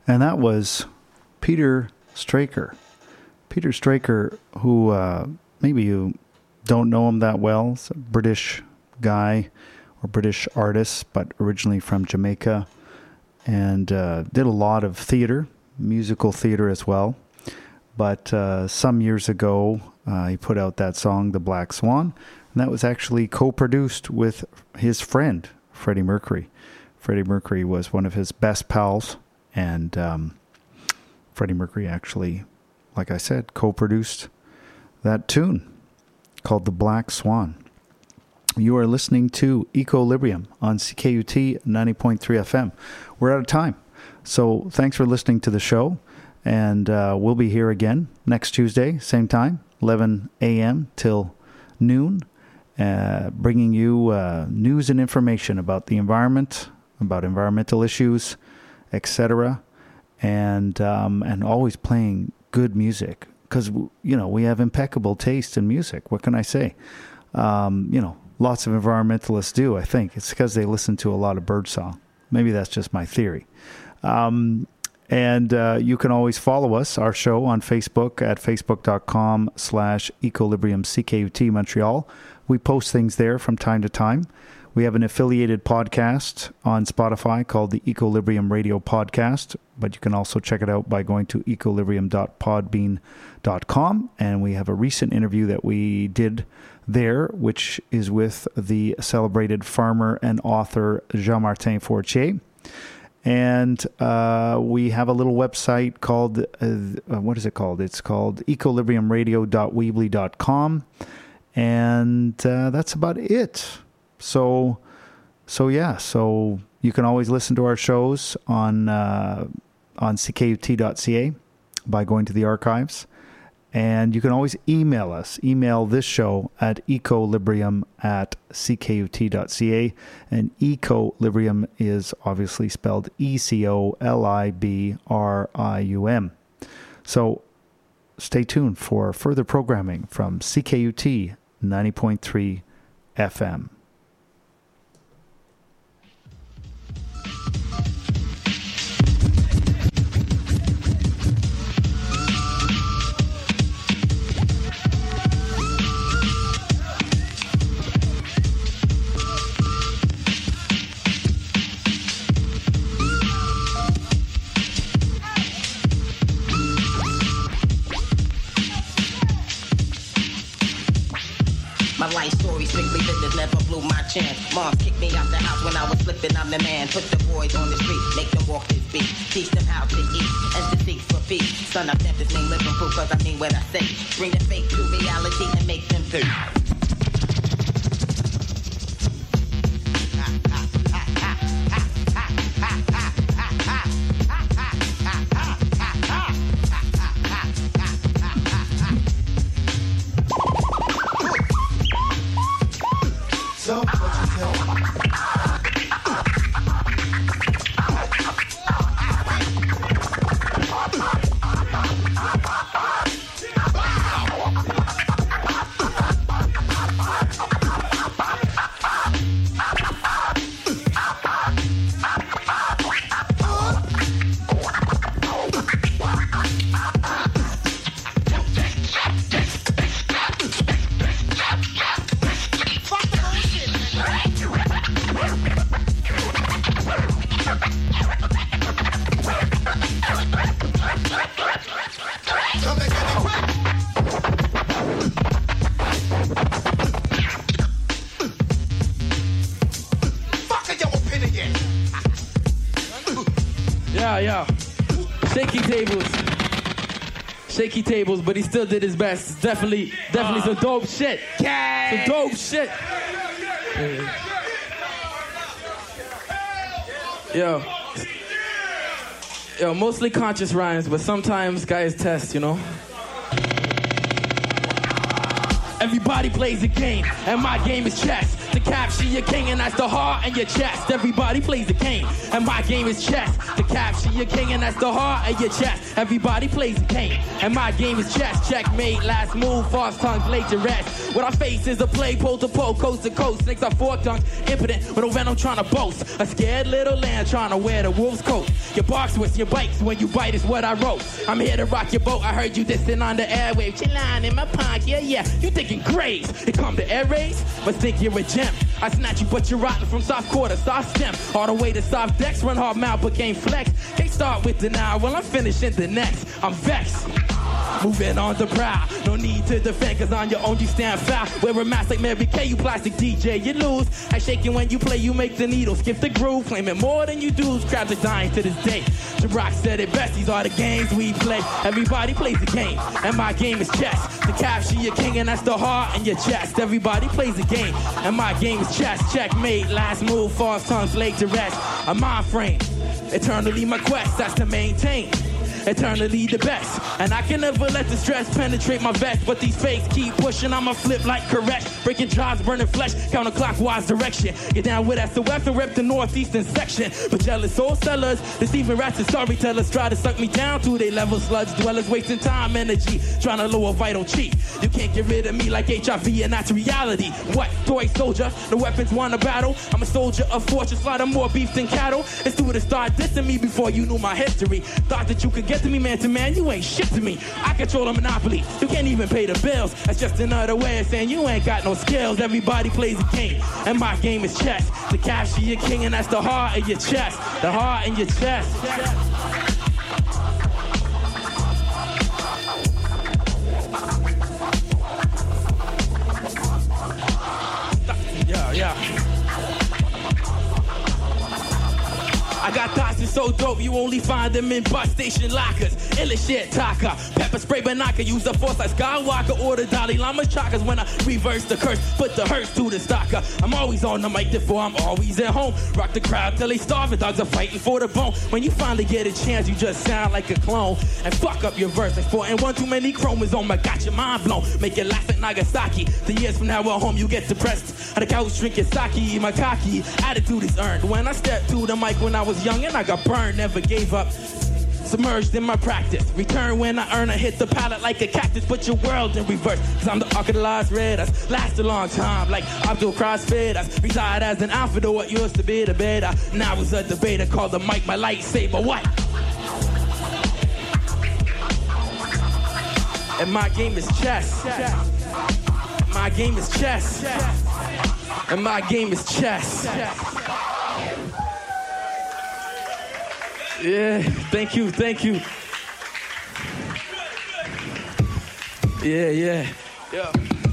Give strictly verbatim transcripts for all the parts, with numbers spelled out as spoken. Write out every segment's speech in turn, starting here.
And that was Peter Straker. Peter Straker, who uh, maybe you don't know him that well. He's a British guy or British artist, but originally from Jamaica. And uh, did a lot of theater, musical theater as well. But uh, some years ago, uh, he put out that song, The Black Swan. And that was actually co-produced with his friend, Freddie Mercury. Freddie Mercury was one of his best pals. And um, Freddie Mercury actually, like I said, co-produced that tune called The Black Swan. You are listening to Equilibrium on C K U T ninety point three F M. We're out of time. So thanks for listening to the show. And uh, we'll be here again next Tuesday, same time, eleven a.m. till noon, uh, bringing you uh, news and information about the environment, about environmental issues, et cetera, and um, and always playing good music because, you know, we have impeccable taste in music. What can I say? Um, you know, lots of environmentalists do, I think. It's because they listen to a lot of birdsong. Maybe that's just my theory. Um, and uh, you can always follow us, our show, on Facebook at facebook.com slash Equilibrium CKUT Montreal. We post things there from time to time. We have an affiliated podcast on Spotify called the Equilibrium Radio Podcast, but you can also check it out by going to equilibrium dot podbean dot com. And we have a recent interview that we did there, which is with the celebrated farmer and author Jean-Martin Fortier. And uh, we have a little website called, uh, what is it called? It's called equilibrium radio dot weebly dot com. And uh, that's about it. So, so yeah, so you can always listen to our shows on uh, on c k u t dot c a by going to the archives. And you can always email us. Email this show at equilibrium at c k u t dot c a. And Equilibrium is obviously spelled E C O L I B R I U M. So stay tuned for further programming from C K U T ninety point three F M. My life story, strictly business, never blew my chance. Mom kicked me out the house when I was slipping, I'm the man. Put the boys on the street, make them walk this beat. Teach them how to eat and to seek for peace. Son, I've never seen living proof, cause I mean what I say. Bring the fake to reality and make them think. So, what you tell me? Yeah, yeah. Shaky tables. Shaky tables, but he still did his best. It's definitely, definitely some dope shit. Some dope shit. Yo. Yo, mostly conscious rhymes, but sometimes guys test, you know? Everybody plays a game, and my game is chess. To capture your king, and that's the heart in your chest. Everybody plays the game, and my game is chess. To capture your king, and that's the heart in your chest. Everybody plays the game, and my game is chess. Checkmate, last move, false tongues laid to rest. What I face is a play, pole to pole, coast to coast. Snakes are fork tongues, impotent, with no venom trying to boast. A scared little lamb trying to wear the wolf's coat. Your barks with your bites, when you bite is what I wrote. I'm here to rock your boat, I heard you dissing on the airwaves. Chillin' in my pocket, yeah, yeah, you thinking graves. It come to air raids, but think you're a gem. I snatch you, but you're rotten from soft quarter, soft stem. All the way to soft decks, run hard mouth, but can't flex. Can't start with denial, well, I'm finishing the next. I'm vexed. Moving on the prowl, no need to defend, cause on your own you stand foul. Wear a mask like Mary Kay, you plastic D J, you lose. I shake it when you play, you make the needle skip the groove, claiming more than you do. Crowds are dying to this day. Jabrock said it best, these are the games we play. Everybody plays the game, and my game is chess. To capture your king, and that's the heart in your chest. Everybody plays the game, and my game is chess. Checkmate, last move, false tongues laid to rest. A mind frame, eternally my quest, that's to maintain. Eternally the best, and I can never let the stress penetrate my vest. But these fakes keep pushing, I'ma flip like correct. Breaking jobs, burning flesh, counterclockwise direction. Get down with S O F and rep the northeastern section. But jealous soul sellers, deceiving rats and storytellers try to suck me down to their level. Sludge dwellers wasting time, energy, trying to lower vital chi. You can't get rid of me like H I V, and that's reality. What? Toy soldier, the weapons won a battle. I'm a soldier of fortune, slaughter more beef than cattle. It's due to start dissing me before you knew my history. Thought that you could get to me man to man, you ain't shit to me. I control a monopoly, you can't even pay the bills. That's just another way of saying you ain't got no skills. Everybody plays a game, and my game is chess. To capture your king, and that's the heart in your chest. The heart in your chest. Yeah, yeah. I got thoughts that's so dope, you only find them in bus station lockers. Illa shit, Taka, pepper spray banaka. Use the force like Skywalker or the Dalai Lama's chakras. When I reverse the curse, put the hearse to the stalker. I'm always on the mic, therefore I'm always at home. Rock the crowd till they starving, dogs are fighting for the bone. When you finally get a chance, you just sound like a clone. And fuck up your verse like four and one too many chromosomes. I got your mind blown, make it last like Nagasaki. The years from now at home, you get depressed. At the couch drinking sake, my cocky attitude is earned. When I stepped to the mic when I was young and I got burned, never gave up. Submerged in my practice. Return when I earn, I hit the pallet like a cactus. Put your world in reverse, cause I'm the arc of the last raiders. Last a long time, like Abdul CrossFitters. Reside as an alpha to what used to be the beta. Now it's a debater, called the mic my lightsaber. What? And my game is chess. My game is chess. And my game is chess. Yeah, thank you, thank you. Yeah, yeah, yeah.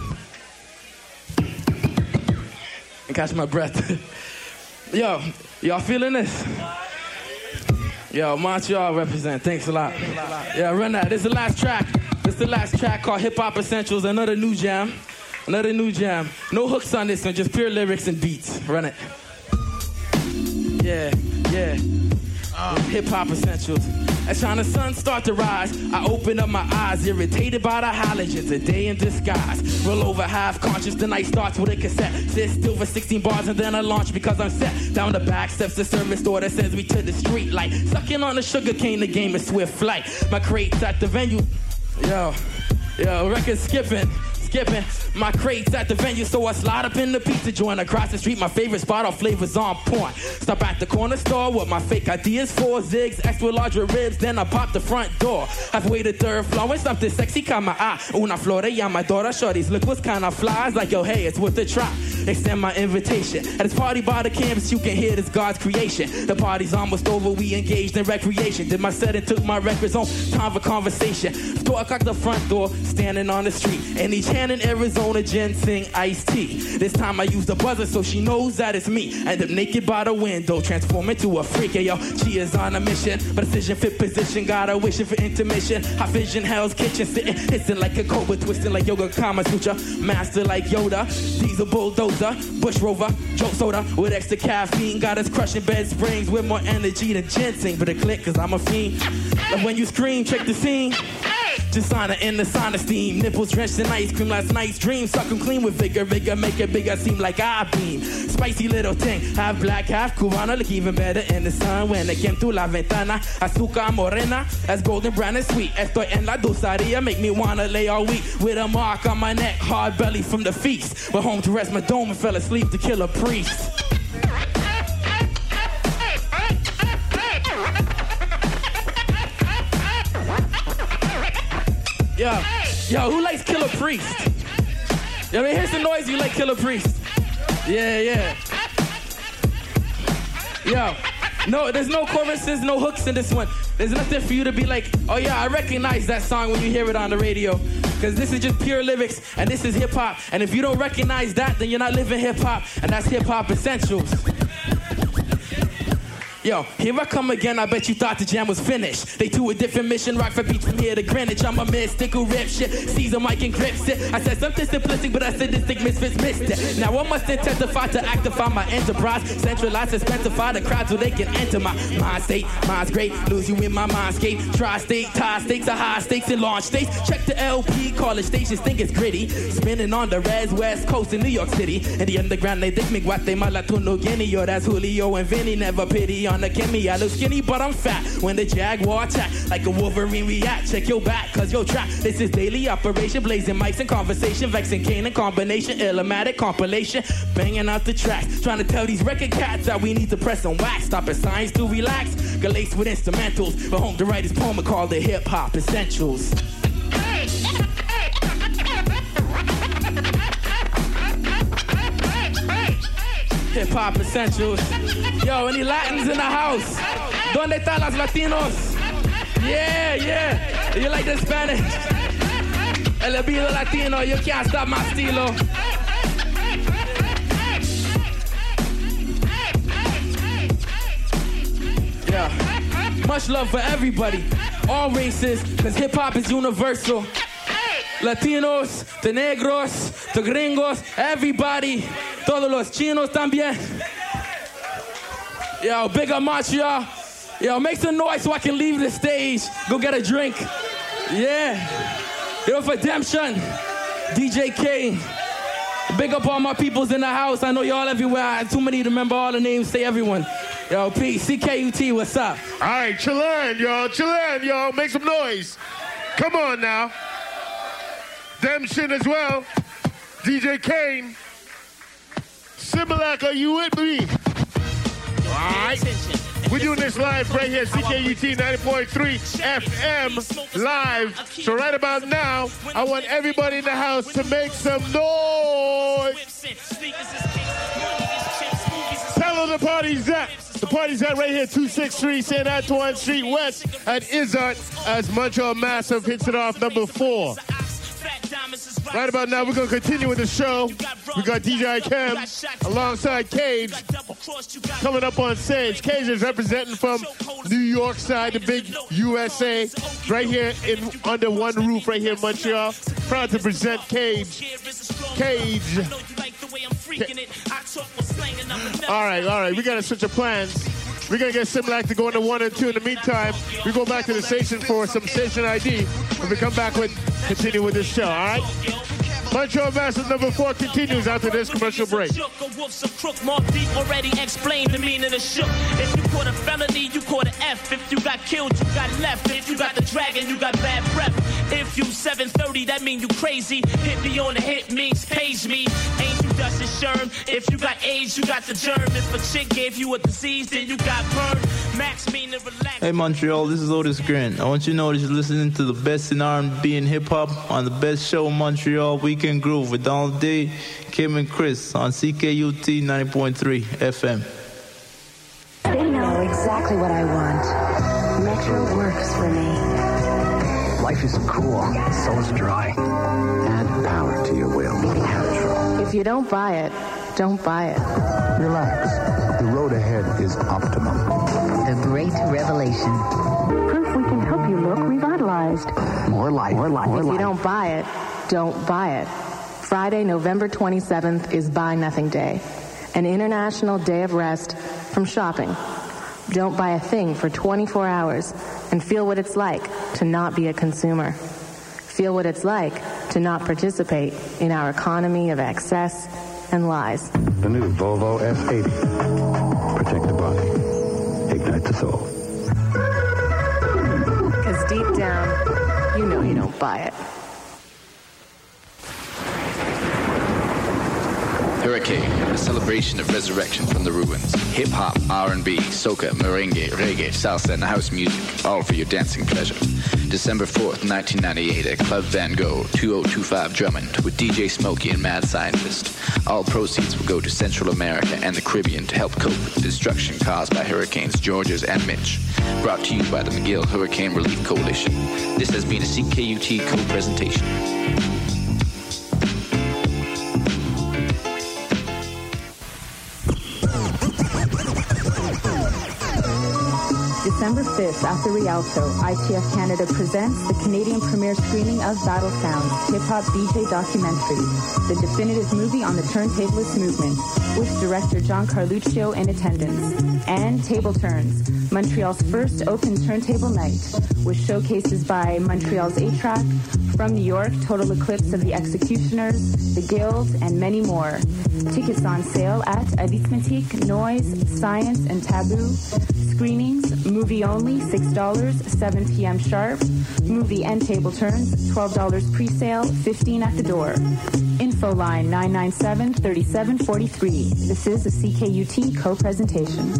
And catch my breath. Yo, y'all feeling this? Yo, Montreal represent. Thanks a lot. Yeah, run that. This is the last track. This is the last track called Hip Hop Essentials. Another new jam. Another new jam. No hooks on this one, just pure lyrics and beats. Run it. Yeah, yeah. Uh, Hip Hop Essentials. As the sun start to rise, I open up my eyes, irritated by the halogens, a day in disguise. Roll over half conscious, the night starts with a cassette. Sit still for sixteen bars and then I launch because I'm set. Down the back steps the service door that sends me to the street light. Sucking on the sugar cane, the game is swift flight. My crates at the venue. Yo, yo, record skipping. Skipping my crates at the venue, so I slide up in the pizza joint across the street. My favorite spot, all flavors on point. Stop at the corner store with my fake ideas for zigs, extra larger ribs. Then I pop the front door. Halfway to third floor, when something sexy caught my eye. Una flor de llamadora, shorties look what's kind of flies. Like yo, hey, it's worth a try. Extend my invitation. At this party by the campus, you can hear this God's creation. The party's almost over, we engaged in recreation. Did my set and took my records on. Time for conversation. Four o'clock the front door, standing on the street. And each hand in Arizona ginseng iced tea. This time I use the buzzer so she knows that it's me. End up naked by the window, transform into a freak. Hey, yo, she is on a mission, but decision fit position. Got her wishing for intermission. Hot vision, Hell's Kitchen, sitting, hissing like a cobra, twisting like yoga, Kama Sutra. Master like Yoda, diesel bulldozer, Bush Rover, Joe Soda with extra caffeine. Got us crushing bed springs with more energy than ginseng. But a click, cause I'm a fiend. Like when you scream, check the scene. Just sauna in the sauna steam. Nipples drenched in ice cream. Last night's dream. Suck 'em clean with vigor, vigor. Make it bigger, seem like I beam. Spicy little thing. Half black, half Cubano. Look even better in the sun. When it came through la ventana. Azúcar morena. As golden brown and sweet. Estoy en la dulceria. Make me wanna lay all week. With a mark on my neck. Hard belly from the feast. Went home to rest my dome and fell asleep to kill a priest. Yo, yo, who likes Killer Priest? Yo, I mean, here's the noise you like Killer Priest. Yeah, yeah. Yo, no, there's no choruses, no hooks in this one. There's nothing for you to be like, oh yeah, I recognize that song when you hear it on the radio. Because this is just pure lyrics, and this is hip-hop. And if you don't recognize that, then you're not living hip-hop. And that's hip-hop essentials. Yo, here I come again, I bet you thought the jam was finished. They to a different mission, rock for beats from here to Greenwich. I'm a mystical rip shit, Caesar Mike and grips it. I said something simplistic, but I said this thing misfits missed it. Now I must intensify to actify my enterprise. Centralize, suspensify the crowd so they can enter my mind state. Mind's great, lose you in my mindscape. Tri-state, tie stakes are high stakes in launch states. Check the L P, college stations think it's gritty. Spinning on the res west coast in New York City. In the underground they think me Guatemala to New Guinea. Yo, that's Julio and Vinny, never pity on the Kimmy. I look skinny, but I'm fat. When the Jaguar attack, like a Wolverine react. Check your back, cause your track. This is daily operation, blazing mics and conversation. Vexing cane and combination, Illmatic compilation. Banging out the tracks. Trying to tell these record cats that we need to press and wax. Stopping science to relax. Galaced with instrumentals. But home to write his poem called the Hip Hop Essentials. Hip Hop Essentials. Yo, any Latins in the house? ¿Dónde están los Latinos? Yeah, yeah. You like the Spanish? El beat Latino, you can't stop my estilo. Yeah. Much love for everybody. All races, cause hip hop is universal. Latinos, the negros, the gringos, everybody. Todos los chinos también. Yo, big up Montreal. Yo, make some noise so I can leave the stage. Go get a drink. Yeah. Yo, for Redemption. D J K. Big up all my peoples in the house. I know y'all everywhere. I had too many to remember all the names. Say everyone. Yo, peace. C K U T, what's up? All right, chillin', y'all. Chillin', y'all. Make some noise. Come on now. Redemption as well. D J Kane. Similac, are you with me? All right. We're doing this live right here, C K U T ninety point three F M live. So right about now, I want everybody in the house to make some noise. Tell them the party's at. The party's at right here, two sixty-three Saint Antoine Street West at Izzard as Montreal Massive hits it off number four. Right about now, we're going to continue with the show. We got D J Chem alongside Cage coming up on stage. Cage is representing from New York side, the big U S A, right here in under one roof, right here in Montreal. Proud to present Cage. Cage. Ca- all right, all right. We got to switch our plans. We're going to get Similac to go into one and two. In the meantime, we go back to the station for some station I D. When we come back, with continue with this show, all right? Montreal Massive number four continues after this commercial break. Already explained the meaning of shook. If you caught a felony, you caught an F. If you got killed, you got left. If you got the dragon, you got bad breath. If you seven thirty, that mean you crazy. Hit me on the hit means page me. Ain't you just a sherm? If you got AIDS, you got the germ. If a chick gave you a disease, then you got burned. Max mean to relax. Hey Montreal, this is Otis Grant. I want you to know that you're listening to the best in R and B and hip hop on the best show in Montreal, Weekend Groove with Donald D, Kim and Chris on C K U T ninety point three F M. They know exactly what I want. Metro works for me. Life is cool, so is dry. Add power to your will. Metro. If you don't buy it, don't buy it. Relax. The road ahead is optimum. The Great Revelation. Proof we can help you look revitalized. More life. More life. More if life. you don't buy it, don't buy it. Friday, November twenty-seventh is Buy Nothing Day, an international day of rest from shopping. Don't buy a thing for twenty-four hours and feel what it's like to not be a consumer. Feel what it's like to not participate in our economy of excess and lies. The new Volvo S eighty. Protect the body. Ignite the soul. Because deep down, you know you don't buy it. Hurricane, a celebration of resurrection from the ruins. Hip-hop, R and B, soca, merengue, reggae, salsa, and house music, all for your dancing pleasure. December fourth, nineteen ninety-eight at Club Van Gogh, two oh two five Drummond, with D J Smokey and Mad Scientist. All proceeds will go to Central America and the Caribbean to help cope with the destruction caused by Hurricanes Georges and Mitch. Brought to you by the McGill Hurricane Relief Coalition. This has been a C K U T co-presentation. December fifth, at the Rialto, I T F Canada presents the Canadian premiere screening of Battle Sounds, hip-hop D J documentary, the definitive movie on the turntablist movement, with director John Carluccio in attendance, and Table Turns, Montreal's first open turntable night, with showcases by Montreal's A-Track, from New York, Total Eclipse of the Executioners, The Guild, and many more. Tickets on sale at Arithmetic, Noise, Science, and Taboo. Screenings, movie only, six dollars, seven p.m. sharp. Movie and table turns, twelve dollars pre-sale, fifteen dollars at the door. Info line nine nine seven, three seven four three. This is a C K U T co-presentation.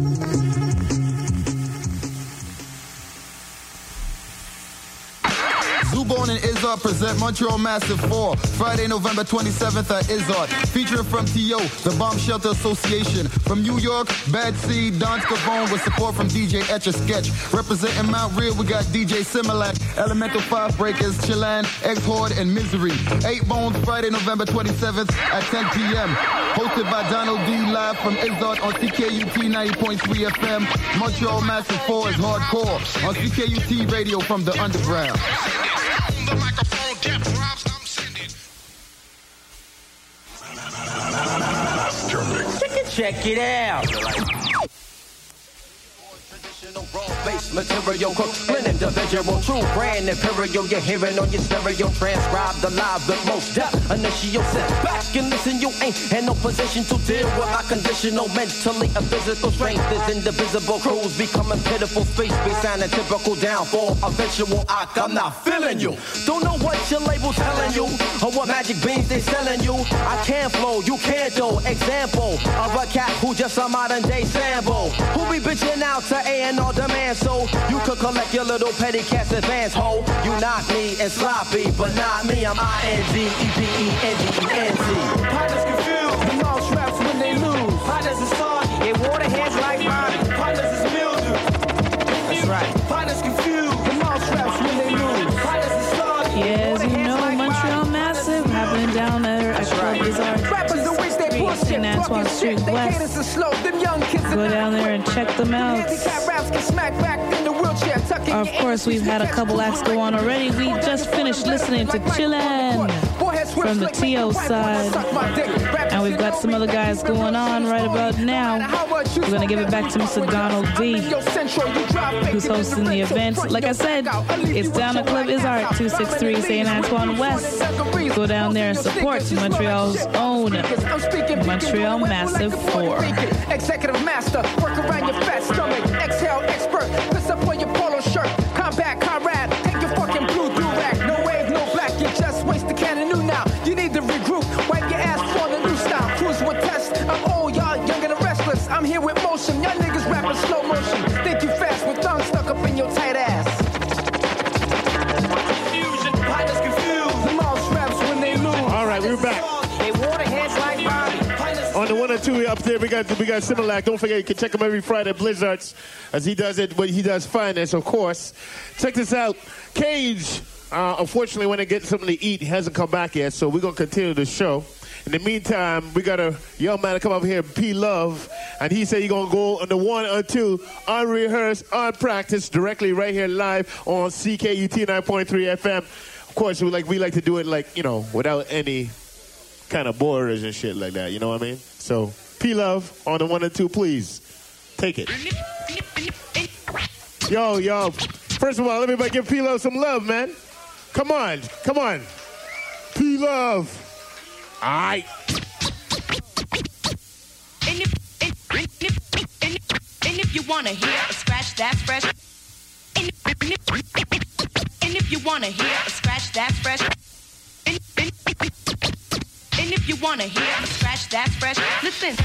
Zubon and Izzard present Montreal Massive four, Friday, November twenty-seventh at Izzard. Featuring from T O, the Bomb Shelter Association. From New York, Bad Seed, Don Scavone with support from D J Etch a Sketch. Representing Mount Real, we got D J Similac, Elemental Five Breakers, Chilan, Egg Horde, and Misery. Eight Bones, Friday, November twenty-seventh at ten p.m. Hosted by Donald D. live from Izzard on C K U T ninety point three F M. Montreal Massive four is hardcore on C K U T Radio from the underground. The microphone, death drops, I'm sending. Check it, check it out. Bass material, cook, blend individual, true brand imperial. You're hearing on your stereo, transcribe the live with most depth. Initial set back and listen, you ain't in no position to deal with my conditional, mentally and physical strength is indivisible. Crews becoming pitiful, space be sounding typical downfall. Eventual ock, I'm not feeling you. Don't know what your label's telling you or what magic beans they selling you. I can't flow, you can't though. Example of a cat who just a modern day sample. Who be bitching out to A and R demand so you could collect your little petty cash advance, ho. You knock me and sloppy, but not me. I'm I N D E P E N D E N T. Partners confused, the all traps when they lose. Partners is soggy, they water heads like mine. Partners is mildew. That's right. Partners confused, the all traps when they lose. Partners is soggy. Yes, you know Montreal Massive happening down there at Club Bizarre. Rappers the wish they push it. Saint Antoine Street West. Go down there and check them out. Of course, we've had a couple acts go on already. We just finished listening to Chillin' from the T O side. And we've got some other guys going on right about now. We're going to give it back to Mister Donald D, who's hosting the event. Like I said, it's down at Club Izzard, two sixty-three Saint Antoine West. Go down there and support Montreal's own Montreal Massive four. Executive master, work around your fat stomach. Exhale, expert, piss up on your polo shirt. Combat, comrade, take your fucking blue do-rag. No wave, no black, you just waste the can of new now. You need to regroup, wipe your ass for the new style. Cruise with test, I'm old, y'all young and restless. I'm here with motion, y'all niggas rapping slow motion. Think you fast with tongue stuck up in your tight ass. Confusion, pilots confused. The mall straps when they lose. All right, we're back. They water heads like mine. On the one or two up there, we got we got Similac. Don't forget, you can check him every Friday at Blizzards, as he does it. But he does finance, of course. Check this out, Cage. Uh, unfortunately, when they get something to eat, he hasn't come back yet. So we're gonna continue the show. In the meantime, we got a young man to come up here, P Love, and he said he's gonna go on the one or two, unrehearsed, unpracticed, directly right here live on C K U T nine point three F M. Of course, we like we like to do it like you know without any kind of borders and shit like that, you know what I mean? So, P-Love on the one and two, please. Take it. Yo, yo. First of all, everybody give P-Love some love, man. Come on, come on. P-Love. All right. And if, and, and, if, and, if, and if you want to hear a scratch that's fresh. And if, and, if, and if you want to hear a scratch that's fresh. And, and, and if you want to hear a scratch that's fresh. Listen.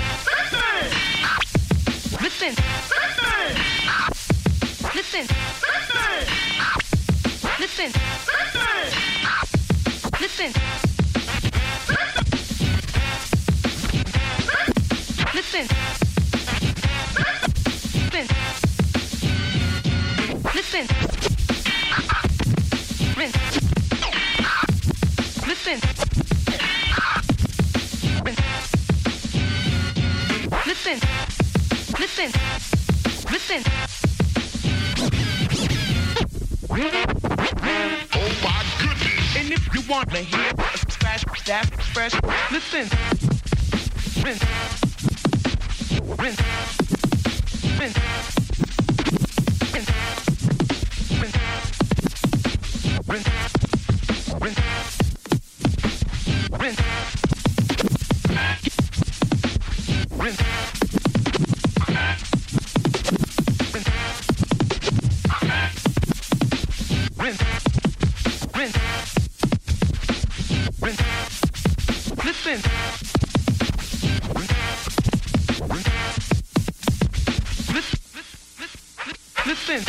Listen. Listen. Listen. Listen. Listen. Listen. Listen. Rinse. Listen. Rinse. Listen. Listen. Listen. Oh my goodness. And if you want to hear a scratch that fresh, listen. Rinse. Rinse. Rinse. Rinse. Rinse. Rinse. Rinse. Rinse. Rinse. Rinse. Rinse. Rinse. Listen. Listen.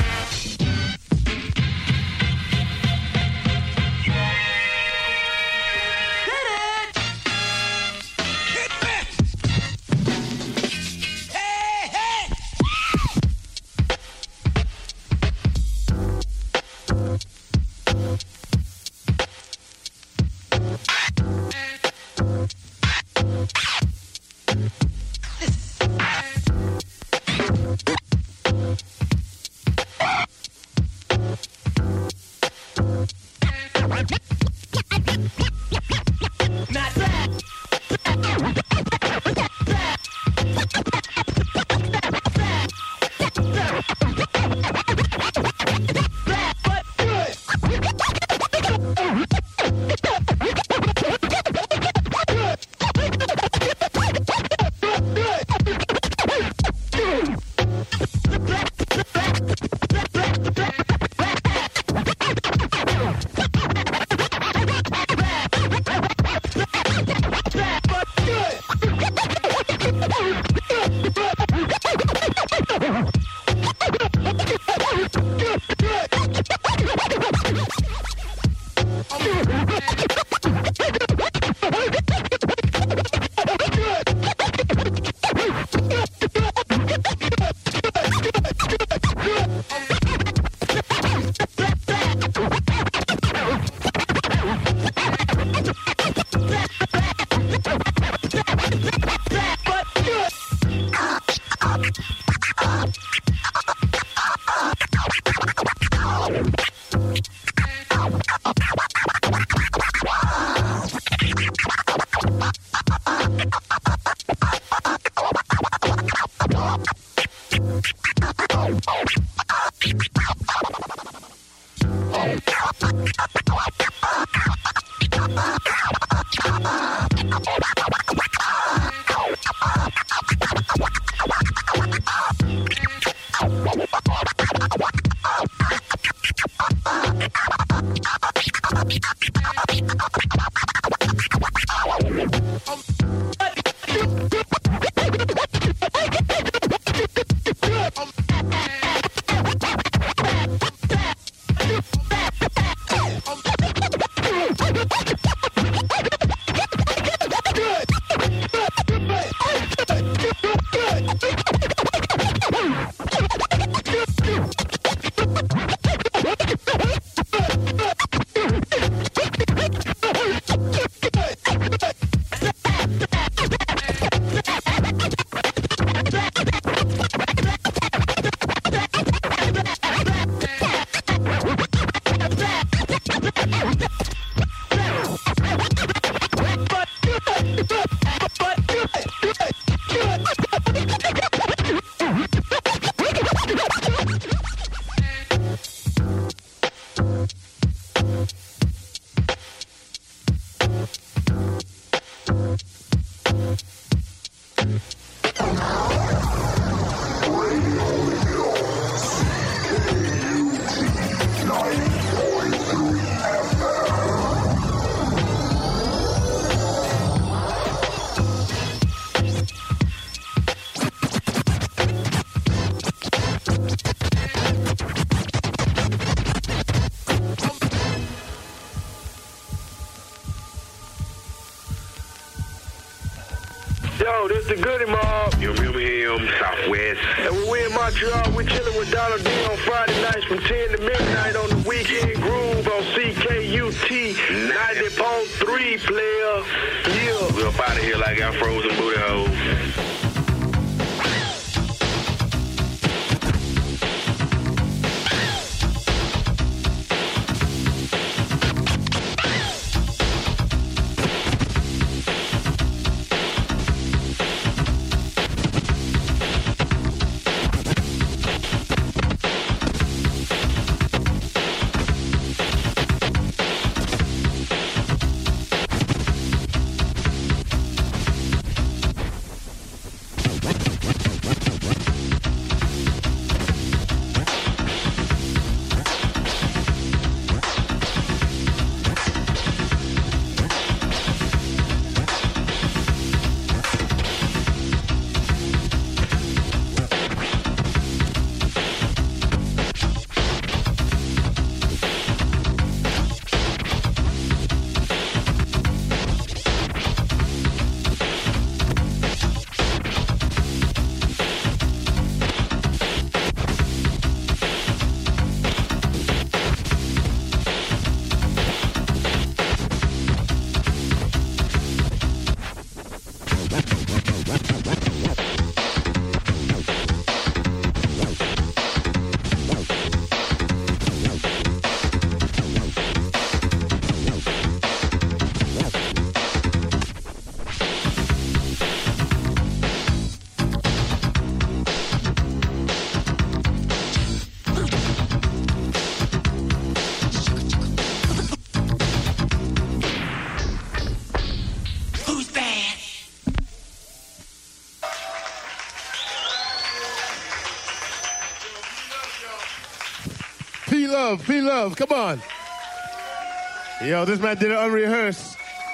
yo, this the Goody Mob. You remember him, Southwest. And when we in Montreal, we chilling with Donald D on Friday nights from ten to midnight on the Weekend Groove on C K U T ninety point three, player. Yeah. We up out of here like our frozen booty hole. P-Love, P-Love, come on. Yo, this man did it unrehearsed.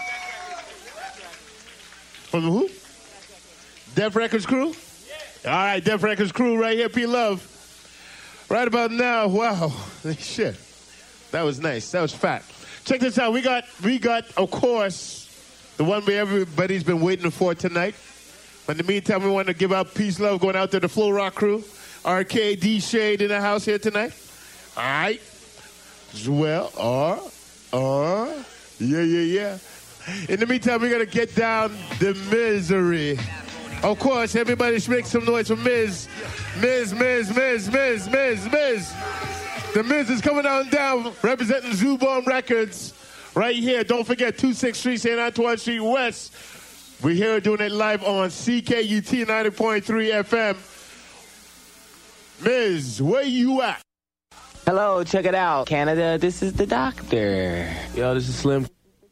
From who? Def Records crew? All right, Def Records crew right here, P-Love. Right about now, wow, shit. That was nice, that was fat. Check this out, we got, we got, of course, the one where everybody's been waiting for tonight. But in the meantime, we want to give out peace, love, going out to the Flow Rock crew. R K D Shade in the house here tonight. All right. Well, or, or, yeah, yeah, yeah. In the meantime, we're going to get down the misery. Of course, everybody should make some noise for Miz. Miz, Miz, Miz, Miz, Miz, Miz. The Miz is coming on down, representing Zubon Records. Right here. Don't forget, two sixty-three Saint Antoine Street West. We're here doing it live on C K U T ninety point three F M. Miz, where you at? Hello, check it out. Canada, this is the doctor. Yo, this is Slim.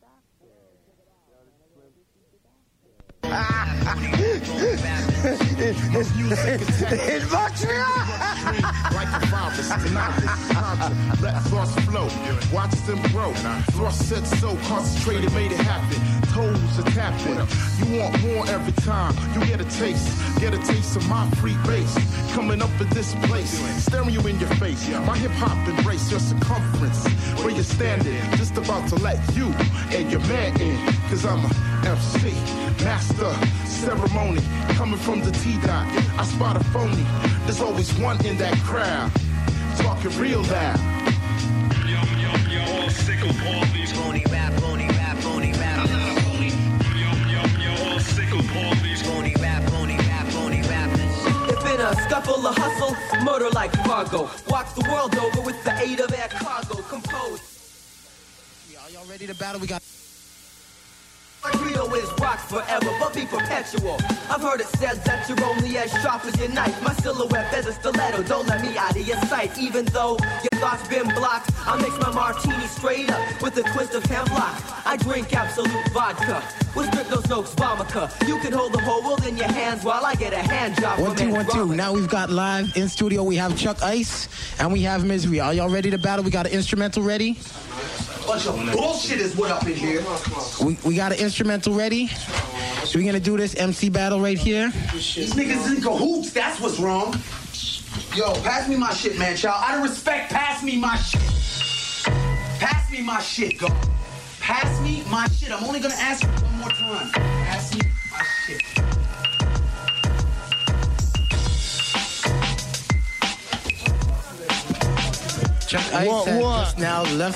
In Montreal. Like a virus, tonight let thoughts flow. Watch them grow. Thrust said so, concentrated, made it happen. Toes are tapping. You want more every time. You get a taste. Get a taste of my free bass. Coming up in this place. Staring you in your face. My hip hop embrace your circumference. Where you're standing. Just about to let you and your man in. Cause I'm a M C. Master ceremony. Coming from the T-Dot. I spot a phony. There's always one in that crowd. Talking real loud. Yo, yo, yo, all sick of all these phony rap, phony rap, phony rap. Yo, yo, yo, all sick of all these phony rap, phony rap, phony rap. It's been a scuffle, a hustle, murder like Fargo. Walks the world over with the aid of air cargo. Composed. Are y'all ready to battle? We got. My trio is rock forever, but be perpetual. I've heard it said that you're only as sharp as your knife. My silhouette as a stiletto, don't let me out of your sight. Even though your thoughts been blocked, I mix my martini straight up with a twist of hemlock. I drink absolute vodka with Strictos Oaks Vomica. You can hold the whole world in your hands while I get a hand job. One, two, one, two. Now we've got live in studio. We have Chuck Ice and we have Misery. Are y'all ready to battle? We got an instrumental ready. Bunch of bullshit is what up in here. We, we got an instrumental ready. So we're gonna do this M C battle right here. These niggas in cahoots, that's what's wrong. Yo, pass me my shit, man, child. Out of respect, pass me my shit. Pass me my shit, go. Pass me my shit. I'm only gonna ask you one more time. Pass me my shit. Chuck Ice What, had what? just now left.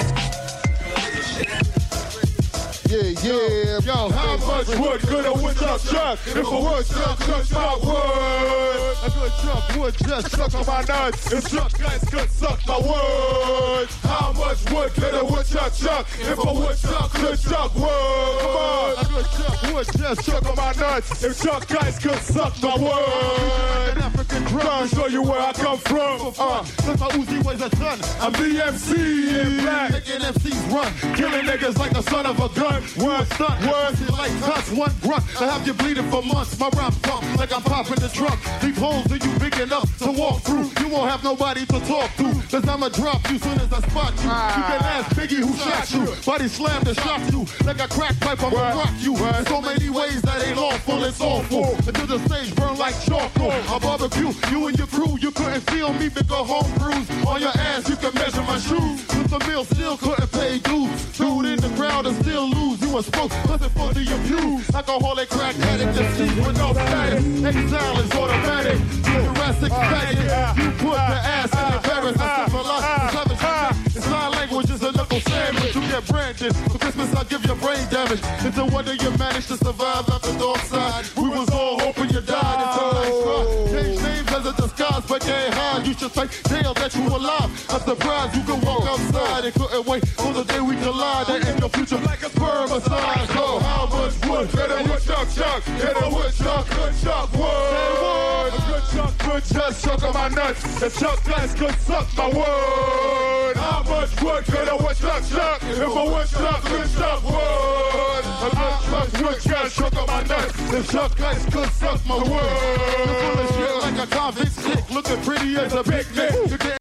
Yeah, yeah. Yo, how much wood could a woodchuck chuck? If a woodchuck chucks my wood, a good chuck would just suck on my nuts. If chuck guys could suck my wood, how much wood could a woodchuck chuck? If a woodchuck could chuck wood, come on. A good chuck would just suck on my nuts. If chuck guys could suck my wood, an African drum. I'll show you where I come from. Uh, since my Uzi weighs a ton, I'm B M C in black. Making M Cs run, killing niggas like the son of a gun. One stunt, words like cuts, one grunt. I have you bleeding for months. My rhymes pump like I'm popping the trunk. These holes are you big enough to walk through. You won't have nobody to talk to. Cause I'ma drop you soon as I spot you. You can ask Biggie who shot you. Body slammed and shot you. Like a crack pipe, I'ma rock you. In so many ways that ain't lawful, it's awful. Until the stage burn like charcoal. I barbecue you and your crew. You couldn't feel me, big a home bruise. On your ass, you can measure my shoes. With the mill still couldn't pay dues. Dude in the crowd and still lose. You was spoke, nothing for the abuse. Alcoholic crack addict, defeat with no status. Exile is automatic. Jurassic faggot. You put the ass in the Paris. I symbolize. It's not language, it's a knuckle sandwich. You get branded. For Christmas, I'll give you brain damage. It's a wonder you managed to survive out the dark side. We was all hoping you died until last cry. Change names as a disguise, but can't hide. You should thank jail that you alive. I'm surprised you can walk outside and couldn't wait for the day we collide. That in your future like a spermicide. So how much wood can a woodchuck chuck? Can a woodchuck good chuck wood? A good chuck could just suck on my nuts. A chuck guys could suck my wood. How much wood can a woodchuck chuck? If a woodchuck could chuck wood. A good chuck would just suck on my nuts. If chuck guys could suck my wood. You're full of shit like a convict stick. Looking pretty as a picnic. You can't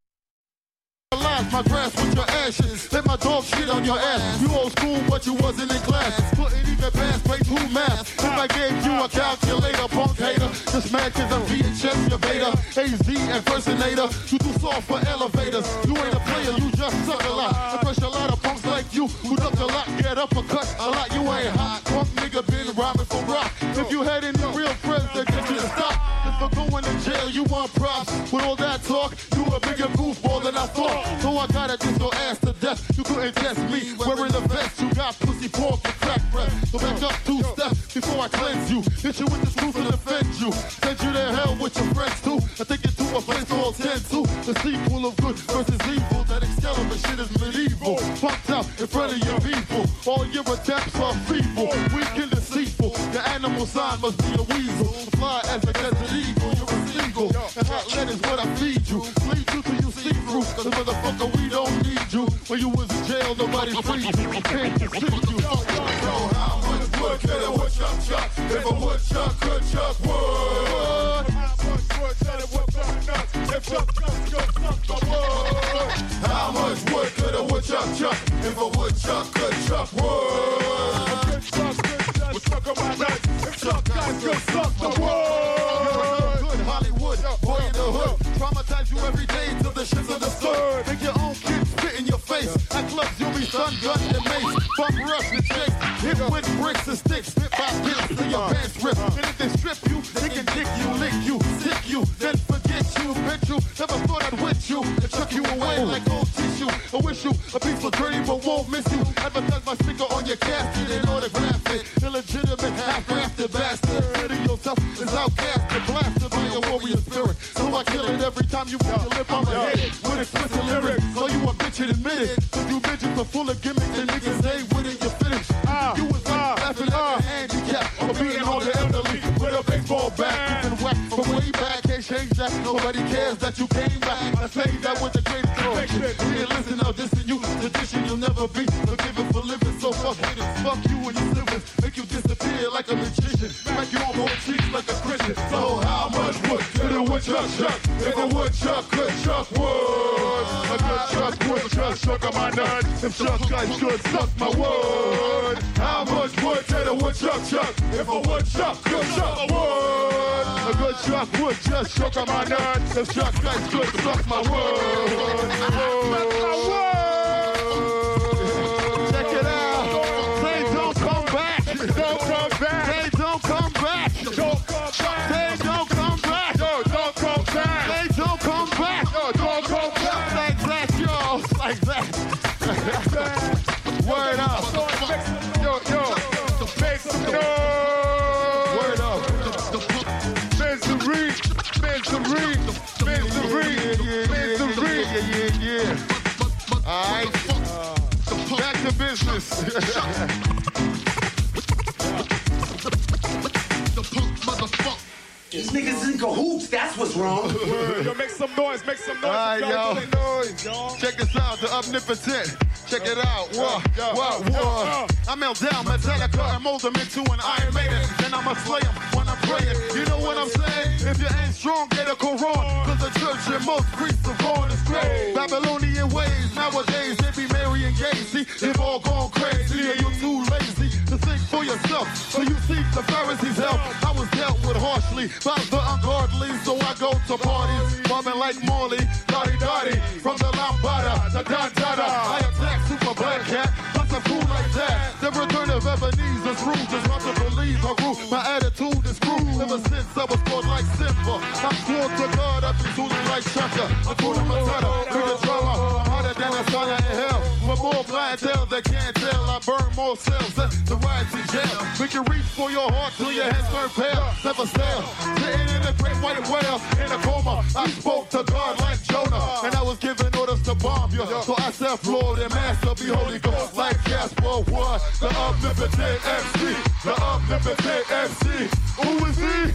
my grass with your ashes. Let my dog shit on your ass. You old school, but you wasn't in class. Couldn't even pass play two math. If I gave you a calculator, punk hater. Just mad cause I'm V H S, your beta. A Z impersonator. You too soft for elevators. You ain't a player, you just suck a lot. I crush a lot of punks like you who duck a lot, get uppercut a lot. You ain't hot. Punk nigga been rhyming for rock. If you had any real friends that get you to stop. If for going to jail, you want props. With all that talk, you a bigger goofball than I thought. So I gotta diss your ass to death. You couldn't test me. Wearing the vest, you got pussy pork and crack breath. So back up two steps before I cleanse you. Hit you with this truth and defend you. Send you to hell with your friends too. I take you to a place called ten two. The sequel of good versus evil. That Excalibur shit is medieval. Fucked out in front of your people. All your attempts are feeble. Weak and deceitful. Your animal sign must be a weasel. Fly as a desert eagle. You're a seagull. And hot lead is what I feed you. Lead you till you see through. Cause motherfucker, we don't need you. When you was in jail, nobody freed you. I can't consider you. How much wood can a woodchuck chuck? If a woodchuck could chuck wood. How much wood can a woodchuck chuck? If chuck chuck chuck chuck the wood. How much wood could a woodchuck chuck? If a woodchuck could chuck wood. A good chuck could just chuck on my nuts. If chuck guys could suck the wood. Good Hollywood, boy in the hood. Traumatize you every day till the shit's understood. Make your own kids spit in your face. At clubs you'll be stun, gun, and mace. Bump rush and shake. Hit with bricks and sticks. Hit by hits till your pants rip. And if they strip you, they can dick you, lick you, sick you, then forget you, bitch you. Never thought I'd with you and chuck you away like old tissue. I wish you a piece of journey but won't miss you. Advertise my sticker on your casket and autograph it. Illegitimate, half-grafted bastard. City yourself is outcasted, blasted by your warrior spirit. So I kill it every time you put your lip on my head. With explicit lyrics, so you a bitch and admit it. Cause you bitches are full of gimmicks and niggas say with it you finish. You was like laughing at the handicap or beating on the elderly with a baseball bat. You can whack from way back, can't change that. Nobody cares that you came back. I say that with the greatest conviction. Here, listen, I'll dissing you. Tradition you'll never be forgiven for living. So fuck it, fuck you and your siblings. Make you disappear like a magician. Make you on both cheeks like a Christian. So how much wood could a woodchuck chuck? If a woodchuck could chuck wood. A good chuck would just chuck on my nuts. If chuck guys could suck my wood. How much wood could a woodchuck chuck? If a woodchuck could chuck wood. A good chuck would just chuck on my nuts. If chuck guys could suck my wood. Check it out. Say don't come back. Don't come back. Say don't come back. Don't come back. Say don't come back. No, don't come back. Say don't come back. No, don't come back. Like that, y'all. Word up. Yo, yo, make some noise. Word up. Misery, misery, misery, misery. Yeah, yeah, yeah, yeah. All right. Back to business. These niggas in cahoots, that's what's wrong. Yo, make some noise, make some noise. All right, yo. yo. Noise. Check this out, the Omnipotent. Check it out. Whoa, whoa, whoa. I melt down Metallica and mold them into an Iron Maiden. Then I'ma slay them when I'm praying. You know what I'm saying? If you ain't strong, get a Quran. Cause the church and most priests are born astray. Babylonian ways, nowadays they be Mary and Gay. See, they've all gone crazy and you're too lazy to think for yourself. So you seek the Pharisees' help. I was dealt with harshly by the ungodly, so I go to parties, bombing like Morley, Dottie Dottie, from the Lambada, the Don Dada. I attack Super Black Cat, but I'm cool like that. The return of Ebenezer Scrooge is hard to believe I grew. My attitude is cruel ever since I was born like Simba. I swore to God I'd be Zulu like Shaka. I told him Matata, bring the drama. I'm harder than a sauna in hell. For more clientele that can't tell, I burn more cells than the riots in jail. We can reach for your heart till your hands turn pale. Never stale. Sitting in a great white whale in a coma. I spoke to God like Jonah, and I was giving orders to bomb you. So I said, Lord and Master, be Holy Ghost like Casper. What? The omnipotent M C. The omnipotent M C. Who is he?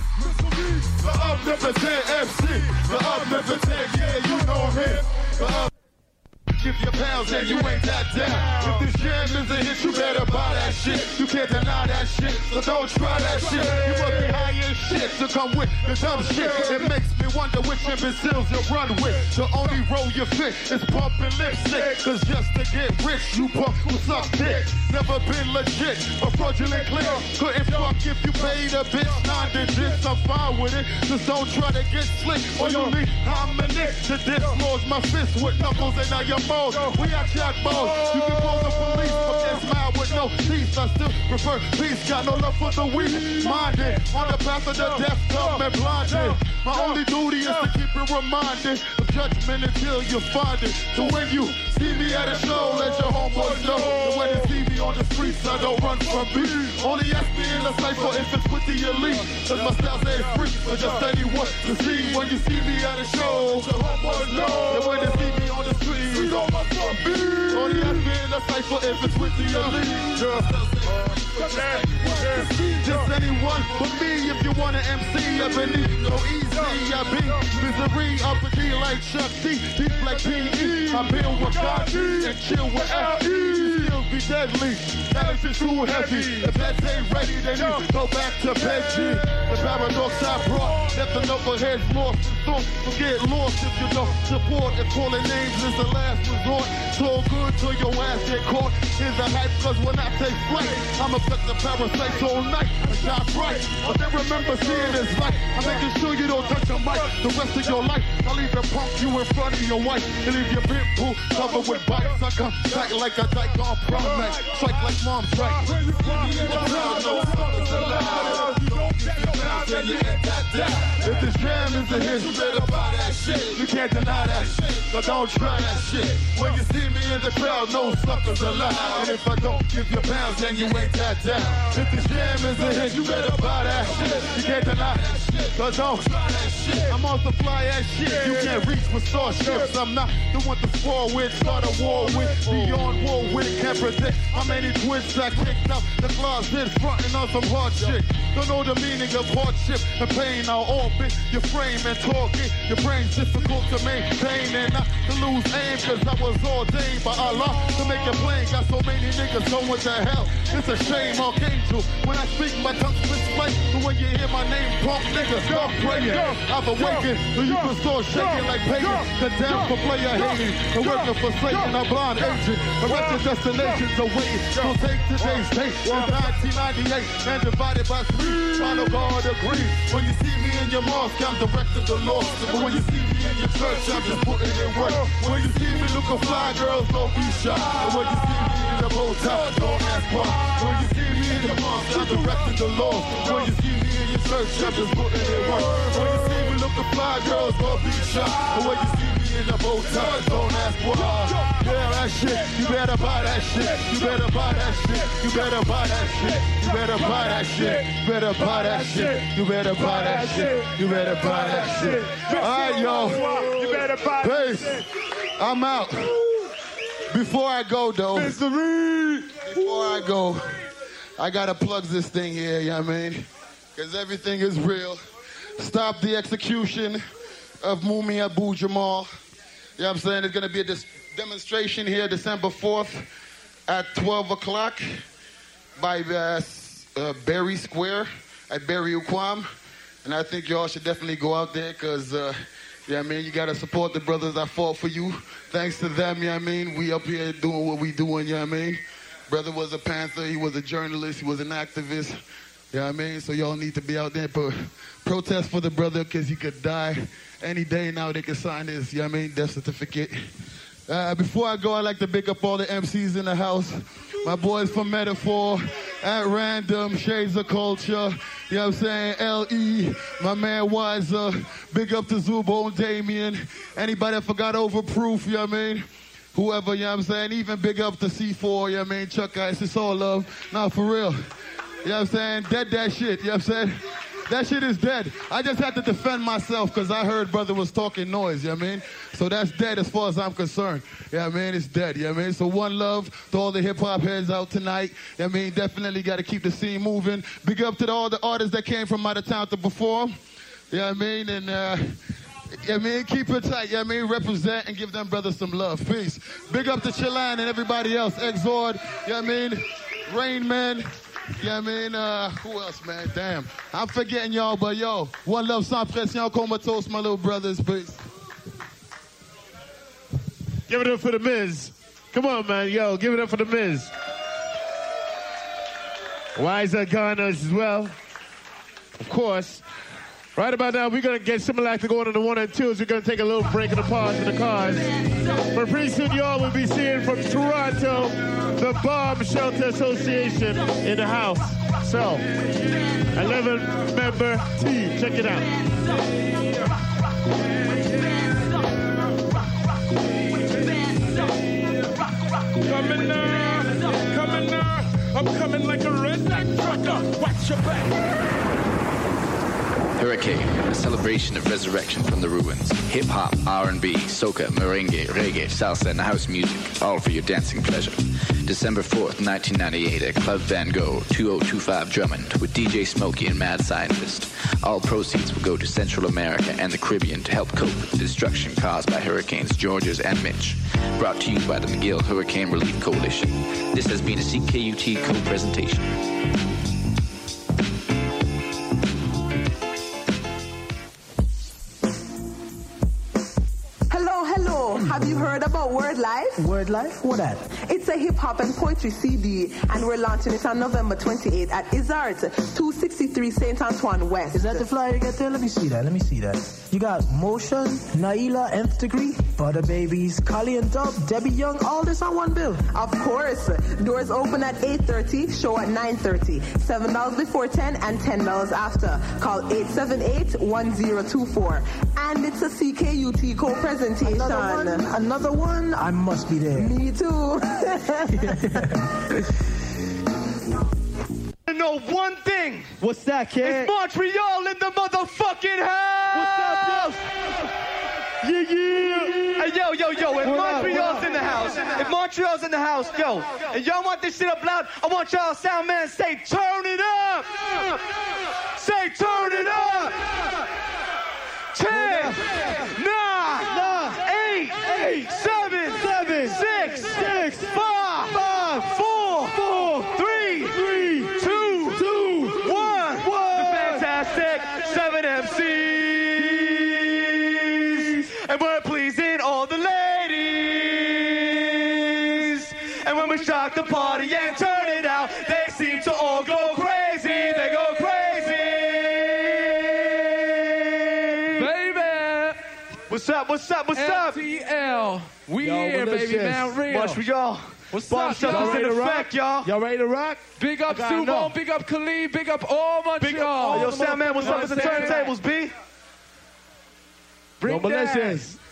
The omnipotent M C. The omnipotent, yeah, you know him. The omnipotent. Give your pounds and you ain't that down. If this jam is a hit, you better buy that shit. You can't deny that shit, so don't try that shit. You must be high as shit to come with the dumb shit. It makes me wonder which imbeciles you run with. The only role you fit is pumping lipstick. Cause just to get rich, you pump who suck dick. Never been legit, a fraudulent click. Couldn't fuck if you paid a bitch nine digits. I'm fine with it, just don't try to get slick. Or you need hominic to dislodge my fist with knuckles and now your mode. We are jack balls. You can call the police, but they smile with no teeth. I still prefer peace. Got no love for the weak minded. On the path of the death, dumb and blinded. My only duty is to keep it reminded of judgment until you find it. So when you see me at a show, let your homeboys know that when they see me on the streets, I don't run from beef. Only ask me in the cypher if it's with the elite. Cause my style ain't free, but just anyone to see. When you see me at a show, the homeboys know that when they see me on the streets, we don't run from beef. Only ask me in the cypher if it's with the elite. Just anyone but me if you want an M C. I've been so easy, I be misery up a D like Chuck D, deep like P E. I build with Gandhi and chill with F E. Still be deadly, that is too heavy. If that ain't ready, then you go back to bed G. The paradox I brought, let the knuckleheads lost. Don't forget lost if you don't support. If calling names is the last resort, so good till your ass get caught. Here's a hype, cause when I take flight, I'ma cut the parasites all night. I shot bright, but then remember seeing this light. I'm making sure you don't touch a mic the rest of your life. I'll even pump you in front of your wife and leave your pit bull covered with bites. I come back like a dyke on prom night, strike like mom's right. If this jam is a hit, you better buy that shit. You can't deny that shit, so don't try that shit. When you see me in the crowd, no suckers alive. And if I don't give you pounds, then you ain't that down. If this jam is a hit, you better buy that shit. You can't deny that shit, so don't try that shit. I'm on the fly ass shit. You can't reach with starships. I'm not the one to spar with, start a war with, beyond war with. Can't predict how many twins I kicked out the closet, fronting on some hard shit. Don't know the meaning of hardship and pain. I'll orbit your frame and talking. Your brain's difficult to maintain and not to lose aim, cause I was ordained by Allah to make it plain. Got so many niggas, so what the hell? It's a shame, Archangel. When I speak, my tongue spits flame. But when you hear my name, punk niggas, stop praying. I've awakened, so you can start shaking like pagan. The down for player hating, and working for Satan, a blind agent. A wretched destination's awaiting. Don't take today's date. It's nineteen ninety-eight and divided by three. Final God agree. When you see me in your mosque, I'm directing the Lord. But when you see me in your church, I'm just putting in work. When you see me looking fly, girls, don't be shy. And when you see me in the motel, don't ask why. When you see me in the mosque, I'm directing the Lord. When you see me in your church, I'm just putting in work. When you see me looking fly, girls, don't be shy. And when you see me in the bow tie, don't ask why. Yeah, that shit, you better buy that shit. You better buy that shit. You better buy that shit. You better buy that shit. You better buy that shit. You better buy that shit. You better buy that shit. All right, yo. You better buy that shit. I'm out. Before I go, though. Before I go, I gotta plug this thing here, you know what I mean? Because everything is real. Stop the execution of Mumia Abu Jamal. You know what I'm saying? There's gonna be a dis- demonstration here December fourth at twelve o'clock by uh, uh, Berry Square at Berry Uquam. And I think y'all should definitely go out there because, uh, you know what I mean? You gotta support the brothers that fought for you. Thanks to them, you know what I mean? We up here doing what we doing, you know what I mean? Brother was a Panther, he was a journalist, he was an activist. You know what I mean? So y'all need to be out there for protest for the brother because he could die any day now. They can sign his, you know what I mean, death certificate. Uh, before I go, I'd like to pick up all the M Cs in the house. My boys from Metaphor, At Random, Shades of Culture, you know what I'm saying, L E, my man Wiser, big up to Zubo and Damien. Anybody that forgot Overproof, you know what I mean? Whoever, you know what I'm saying? Even big up to C four, you know what I mean? Chuck Ice, it's all love. Nah, for real. You know what I'm saying? Dead that shit, you know what I'm saying? That shit is dead. I just had to defend myself because I heard brother was talking noise, you know what I mean? So that's dead as far as I'm concerned. You know what I mean? It's dead, you know what I mean? So one love to all the hip-hop heads out tonight. You know what I mean? Definitely got to keep the scene moving. Big up to all the artists that came from out of town to perform. You know what I mean? And, uh... Yeah, I mean, keep it tight. Yeah, I mean, represent and give them brothers some love. Peace. Big up to Chilan and everybody else. Exord. Yeah, I mean, Rain Man. Yeah, I mean, uh, who else, man? Damn. I'm forgetting y'all, but yo, one love, sans pression, comatose, my little brothers. Peace. Give it up for the Miz. Come on, man. Yo, give it up for the Miz. Wiser Gunners as well. Of course. Right about now, we're going to get Similac to go on the one and twos. We're going to take a little break in the pause in the cars. But pretty soon, y'all will be seeing from Toronto, the Bomb Shelter Association in the house. So, eleven-member team. Check it out. Coming now, coming now. I'm coming like a red-back trucker. Watch your back. Hurricane, a celebration of resurrection from the ruins. Hip-hop, R and B, soca, merengue, reggae, salsa, and house music, all for your dancing pleasure. December fourth, nineteen ninety-eight, at Club Van Gogh, two oh two five Drummond, with D J Smokey and Mad Scientist. All proceeds will go to Central America and the Caribbean to help cope with the destruction caused by Hurricanes Georges and Mitch. Brought to you by the McGill Hurricane Relief Coalition. This has been a C K U T co-presentation. Have you heard about Word Life? Word Life? What that? It's a hip-hop and poetry C D, and we're launching it on November twenty-eighth at Izzard, two sixty-three Saint Antoine West. Is that the flyer you get there? Let me see that. Let me see that. You got Motion, Naila, Nth Degree, Butter Babies, Collie and Dub, Debbie Young, all this on one bill. Of course. Doors open at eight thirty, show at nine thirty. seven dollars before ten and ten dollars after. Call eight seven eight, one zero two four. And it's a C K U T co-presentation. Another one? Another one? I must be there. Me too. I know one thing. What's that, kid? It's Montreal in the motherfucking house. What's up, yo? Yeah, yeah. Hey, yo, yo, yo. If what Montreal's up, in the house, if Montreal's in the house, yo, and y'all want this shit up loud, I want y'all sound man say, turn it up. Say, turn it up. Ten, nine, eight, eight, seven, seven, six, six, five, five, four, four, three, three, two, two, one, one. The fantastic seven M Cs, and we're pleasing all the ladies. And when we shock the party and turn it out, they seem to all go crazy. They go crazy. What's up, what's up, what's up? F T L. We Yo, here, baby, Mount Real. Montreal. What's Bomb up, Shelter's y'all? in effect, y'all. Y'all ready to rock? Big up Sumo, big up Khalid, big up all Montreal. Big up, yo, Sound Man, what's up with the turntables, B? Bring Yo, that. Malicious.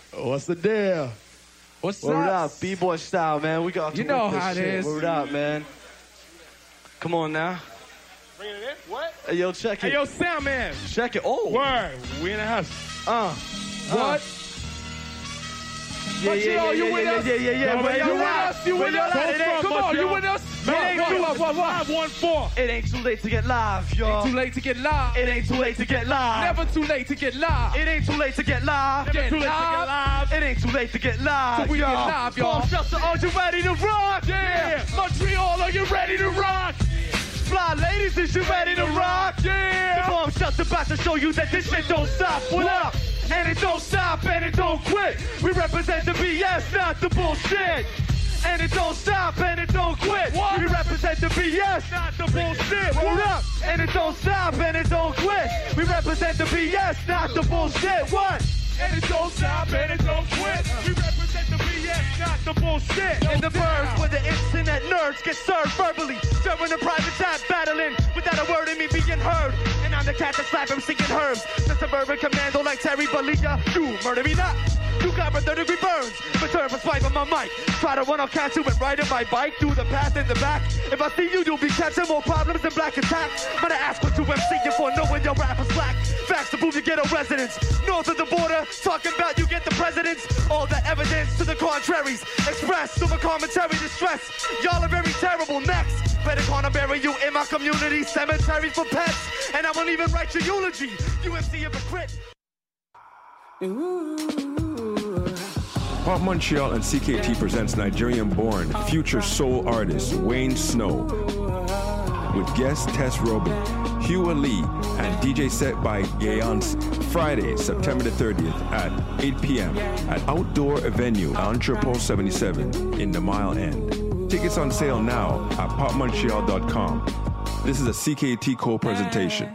What's the deal? What's Word up? up, B-boy style, man. We got to You know work this how it shit. is. Word up, man. Come on now. Bring it in. What? Hey, yo, check it. Hey, yo, Sound Man. Check it. Oh. Word. We in the house. Uh. What? Yeah, yeah, yeah, Montreal, you yeah, with yeah, us? yeah, yeah, yeah. No, Where you you with at? us? You Where with you us? at? It ain't Come on, Montreal. you with us? It ain't What, too what, what, what? five one four. It ain't too late to get live, y'all. Ain't too late to get live. It ain't too late to get live. Never too late to get live. It ain't too late to get live. Never Get too late to get live. It ain't too late to get live, So we get y'all. live, y'all. Bomb Shelter, are you ready to rock? Yeah. Montreal, are you ready to rock? Fly ladies, is you ready to rock? Yeah. The Bomb Shelter about to show you that this shit don't stop. What up? And it don't stop and it don't quit. We represent the B S, not the bullshit. And it don't stop and it don't quit. What? We represent the B S, not the bullshit. What up? And it don't stop and it don't quit. We represent the B S, not the bullshit. What? And it don't stop and it don't quit. We represent the B S, not the bullshit. In the birds where the internet nerds get served verbally. Stirring a private chat, battling without a word in me being heard. And I'm the cat that slap him singing herbs. The suburban commando like Terry Bollea. You murder me not. You got my third degree burns. Return for swipe on my mic. Try to run, I'll catch you and ride my bike through the path in the back. If I see you, you'll be catching more problems than black attacks. Better ask what you MCing for, knowing your rap is slack. Facts to prove you get a residence. North of the border, talking about you get the presidents. All the evidence to the contraries. Express through my commentary distress. Y'all are very terrible next. Better gonna bury you in my community. Cemeteries for pets. And I won't even write your eulogy. You M C hypocrite. Pop Montreal and C K T presents Nigerian-born future soul artist Wayne Snow with guest Tess Robin, Hugh Lee, and D J set by Gayance. Friday, September the thirtieth at eight p.m. at Outdoor Venue, Entrepot seventy-seven in the Mile End. Tickets on sale now at pop montreal dot com. This is a C K T co-presentation.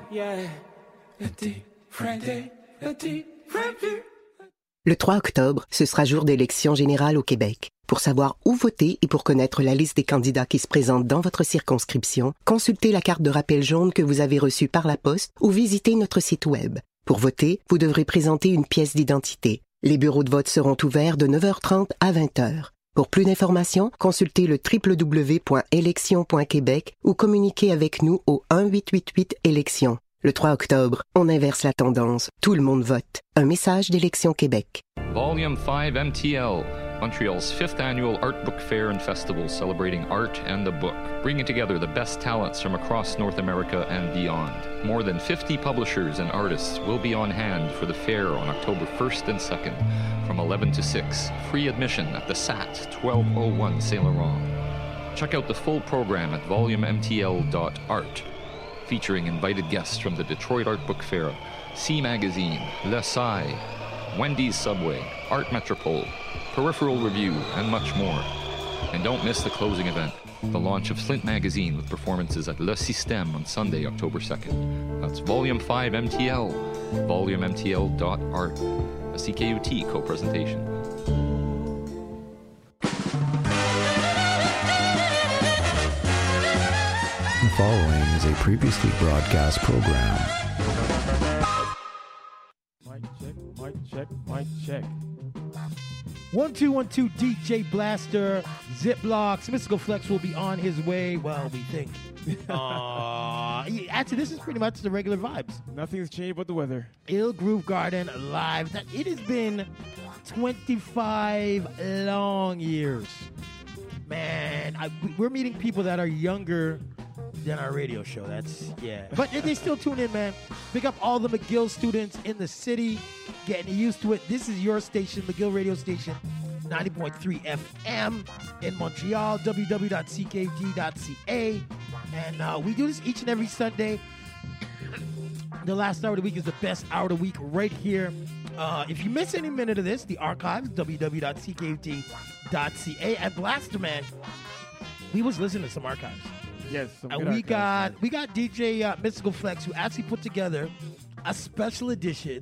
Le trois octobre, ce sera jour d'élection générale au Québec. Pour savoir où voter et pour connaître la liste des candidats qui se présentent dans votre circonscription, consultez la carte de rappel jaune que vous avez reçue par la poste ou visitez notre site web. Pour voter, vous devrez présenter une pièce d'identité. Les bureaux de vote seront ouverts de neuf heures trente à vingt heures. Pour plus d'informations, consultez le w w w point élections point québec ou communiquez avec nous au un huit huit huit élections. Le trois octobre, on inverse la tendance. Tout le monde vote. Un message d'Élections Québec. Volume five M T L, Montreal's fifth annual art book fair and festival celebrating art and the book, bringing together the best talents from across North America and beyond. More than fifty publishers and artists will be on hand for the fair on October first and second from eleven to six. Free admission at the S A T, twelve oh one Saint Laurent. Check out the full program at volume m t l dot art. Featuring invited guests from the Detroit Art Book Fair, C Magazine, Le Sai, Wendy's Subway, Art Metropole, Peripheral Review, and much more. And don't miss the closing event, the launch of Flint Magazine with performances at Le Système on Sunday, October second. That's Volume five M T L, volume m t l dot art, a C K U T co-presentation. The following is a previously broadcast program. Mic check, mic check, mic check. One, two, one, two, D J Blaster, Ziplocs, Mystical Flex will be on his way. Well, we think. uh, yeah, actually, this is pretty much the regular vibes. Nothing's changed but the weather. Ill Groove Garden live. That it has been twenty-five long years. Man, I, we're meeting people that are younger than our radio show. That's, yeah. But they still tune in, man. Pick up all the McGill students in the city, getting used to it. This is your station, McGill Radio Station, ninety point three F M in Montreal, w w w dot c k t dot c a. And uh, we do this each and every Sunday. The last hour of the week is the best hour of the week right here. Uh, if you miss any minute of this, the archives, w w w dot c k u t dot c a. And Blaster, man, we was listening to some archives. Yes, some and good we archives, got man. we got D J uh, Mystical Flex, who actually put together a special edition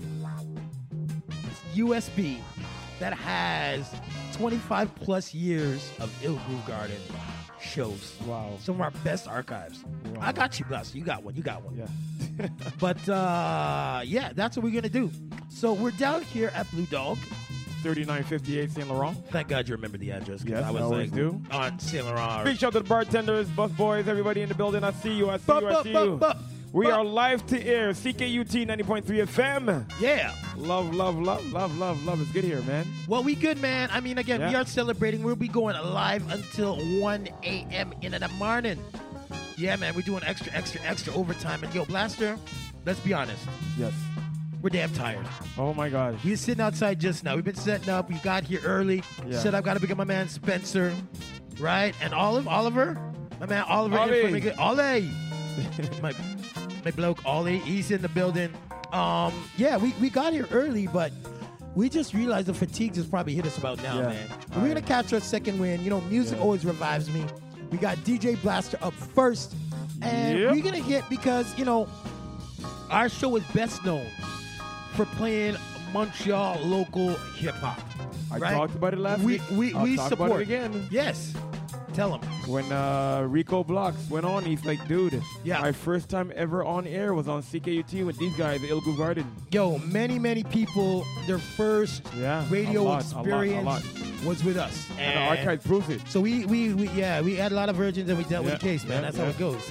U S B that has twenty-five plus years of Ill Groove Garden shows. Wow. Some of our best archives. Wow. I got you, Blaster. You got one. You got one. Yeah. But uh, yeah, that's what we're gonna do. So we're down here at Blue Dog thirty-nine fifty-eight Saint Laurent. Thank God you remember the address. 'Cause Yes, I was I always like, do. on Saint Laurent. Big shout out to the bartenders, bus boys, everybody in the building. I see you. I see you. I see you. We are live to air. C K U T ninety point three F M. Yeah. Love, love, love, love, love, love. It's good here, man. Well, we good, man. I mean, again, we Yeah. are celebrating. We'll be going live until one a.m. in the morning. Yeah, man, we're doing extra, extra, extra overtime. And yo, Blaster, let's be honest. Yes. We're damn tired. Oh, my gosh. We were sitting outside just now. We've been setting up. We got here early. Yeah. Said I've got to pick up my man Spencer, right? And Olive, Oliver, my man Oliver. Ollie. in for me. Ollie. my, my bloke Ollie, he's in the building. Um, yeah, we, we got here early, but we just realized the fatigue just probably hit us about now, Yeah. man. We're going to catch our second win. You know, music Yeah. always revives me. We got D J Blaster up first. And Yep. we're going to hit because, you know, our show is best known for playing Montreal local hip hop. I right? talked about it last we, week. We, I'll we talk support about it again. Yes. Tell him. When uh, Rico Blocks went on, he's like, dude, Yeah. my first time ever on air was on C K U T with these guys, the Ilgu Garden. Yo, many, many people, their first Yeah, radio a lot, experience a lot, a was with us. And the archive proves it. So we, we, we, yeah, we had a lot of virgins and we dealt with Yeah, the case, man. yeah, That's yeah. how it goes.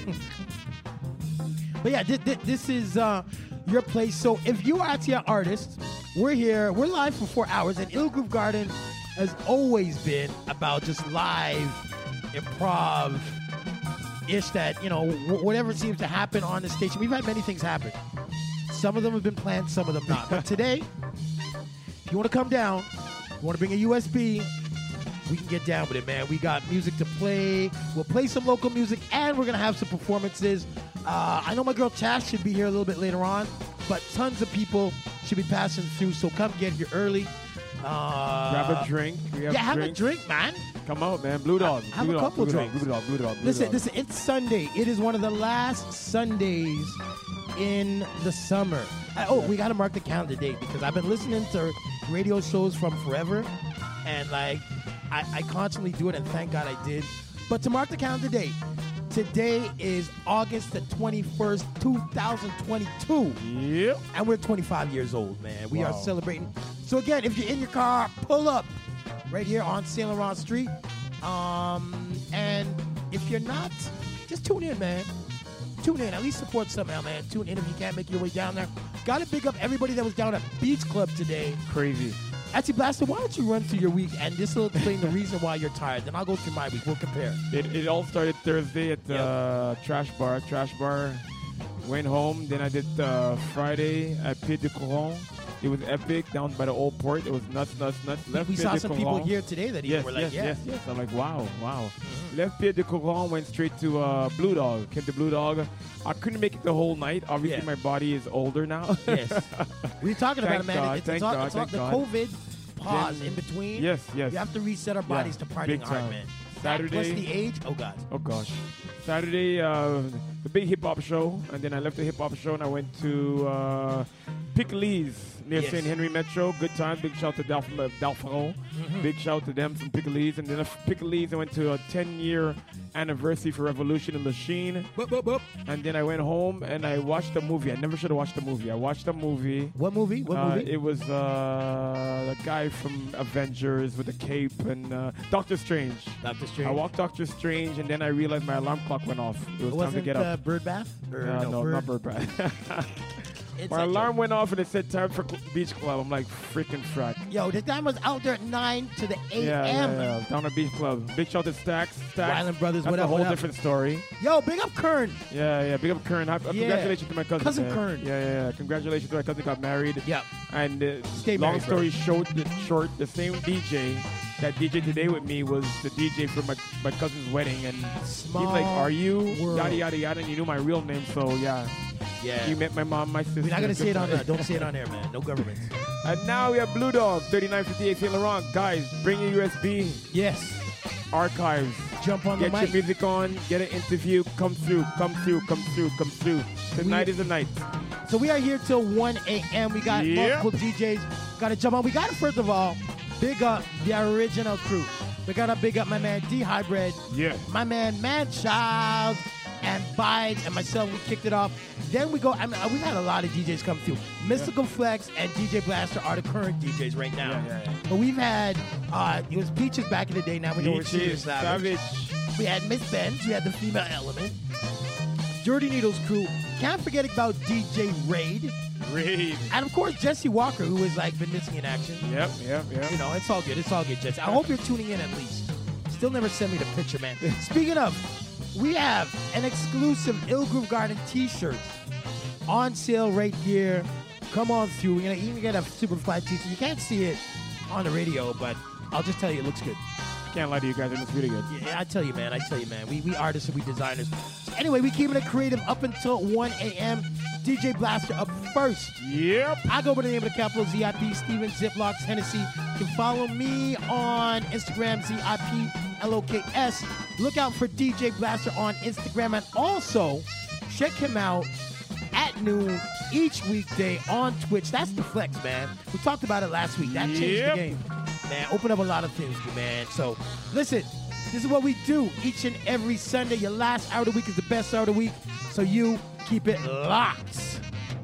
But yeah, this, this is uh, your place. So if you are actually an artist, we're here. We're live for four hours. And Ill Groove Garden has always been about just live improv ish that, you know, wh- whatever seems to happen on the station. We've had many things happen. Some of them have been planned, some of them not. But today, if you want to come down, you want to bring a U S B, we can get down with it, man. We got music to play. We'll play some local music, and we're going to have some performances. Uh, I know my girl Chas should be here a little bit later on, but tons of people should be passing through, so come get here early. Uh, Grab a drink. We have yeah, have drinks. a drink, man. Come out, man. Blue Dog. Have Blue a Dog, couple Blue Dog, drinks. Blue Dog, Blue Dog, Blue Listen, Dog. listen, it's Sunday. It is one of the last Sundays in the summer. Uh, oh, we got to mark the calendar date because I've been listening to radio shows from forever, and like I, I constantly do it, and thank God I did. But to mark the calendar date, today is August the twenty-first, two thousand twenty-two. Yep. And we're twenty-five years old, man. We are Wow. celebrating. So again, if you're in your car, pull up right here on Saint Laurent Street. Um, and if you're not, just tune in, man. Tune in. At least support somehow, man. Tune in if you can't make your way down there. Got to big up everybody that was down at Beach Club today. Crazy. Actually, Blaster, why don't you run through your week and this will explain the reason why you're tired. Then I'll go through my week. We'll compare. It, it all started Thursday at the uh, Trash Bar. Trash Bar. Went home. Then I did uh, Friday at Pied de Coron. It was epic down by the old port. It was nuts, nuts, nuts. Left We Pied saw de some Coron. people here today that even yes, were like, yes, yeah. yes, yes. I'm like, wow, wow. Left Pied de Coron, went straight to uh, Blue Dog. Came to Blue Dog. I couldn't make it the whole night. Obviously, Yeah. my body is older now. Yes. We were talking about Thank it, man. God, it's thank it's all, God, it's all, thank the God. COVID pause Then- in between. Yes, yes. We have to reset our bodies Yeah, to partying big hard, time. man. Saturday. Plus the age. Oh, God. Oh gosh. Saturday, uh, the big hip hop show, and then I left the hip hop show and I went to uh, Piccoli's near Yes. Saint Henry Metro. Good time. Big shout to Dalf- uh, Dalfaron. Mhm. Big shout to them from Piccoli's. And then at Piccoli's, I went to a ten-year anniversary for Revolution in Lachine. Boop, boop, boop. And then I went home and I watched a movie. I never should have watched the movie. I watched a movie. What movie? What Uh, movie? It was uh, the guy from Avengers with the cape and uh, Doctor Strange. Doctor Strange. I walked Doctor Strange and then I realized my alarm clock went off. It was time to Wasn't get uh, up. Bird Bath? Or, Uh, no, no, Bird. not Bird Bath. It's My a alarm joke. went off and it said time for cl- beach club. I'm like freaking frack. Yo, the time was out there at nine to the eight Yeah, a.m. yeah, yeah, down at beach club. Big shout to Stacks. Stacks. Ryland Brothers, That's what a up, whole what up? different story. Yo, big up Kern. Yeah, yeah. Big up Kern. Happy- Yeah. Congratulations to my cousin. Cousin man. Kern. Yeah, yeah, yeah. Congratulations to my cousin got married. Yep. And uh, Stay long married, bro. story short, the, short, the same D J that D J today with me was the D J for my, my cousin's wedding. And Small he's like, are you? world. Yada, yada, yada. And you knew my real name. So, yeah. Yeah. You met my mom, my sister. We're not going to say it on Good that. Don't say it on air, man. No government. And now we have Blue Dog, thirty-nine fifty-eight Saint Laurent. Guys, bring your U S B. Yes. Archives. Jump on the Get your mic. music on. Get an interview. Come through. Come through. Come through. Come through. Tonight We- is the night. So we are here till one a.m. We got Yeah. multiple D Js. Got to jump on. We got to, first of all, big up the original crew. We got to big up my man D Hybrid. Yeah. My man Man Child. and Bide and myself, we kicked it off. Then we go, I mean, we've had a lot of D Js come through. Mystical Flex and D J Blaster are the current D Js right now. Yeah, yeah, yeah. But we've had, uh, it was Peaches back in the day, now we know we're Senior Peaches, Savage. Savage. We had Miss Benz, we had the female element. Dirty Needles crew. Can't forget about D J Raid. Raid. And of course, Jesse Walker, who has like been missing in action. Yep, yep, yep. You know, it's all good. It's all good, Jesse. I hope you're tuning in at least. Still never send me the picture, man. Speaking of, we have an exclusive Ill Groove Garden t-shirt on sale right here. Come on through. We're going to even get a super fly t-shirt. You can't see it on the radio, but I'll just tell you, it looks good. Can't lie to you guys, it looks really good. Yeah, I tell you, man. I tell you, man. We we artists and we designers. So anyway, we keeping it creative up until one a.m. D J Blaster up first. Yep. I go by the name of the capital Z I P, Steven Ziplocs Hennessy. You can follow me on Instagram, Z I P L O K S. Look out for D J Blaster on Instagram. And also, check him out at noon each weekday on Twitch. That's the flex, man. We talked about it last week. That changed Yep. the game. Man, open up a lot of things, man. So, listen, this is what we do each and every Sunday. Your last hour of the week is the best hour of the week. So you keep it locked.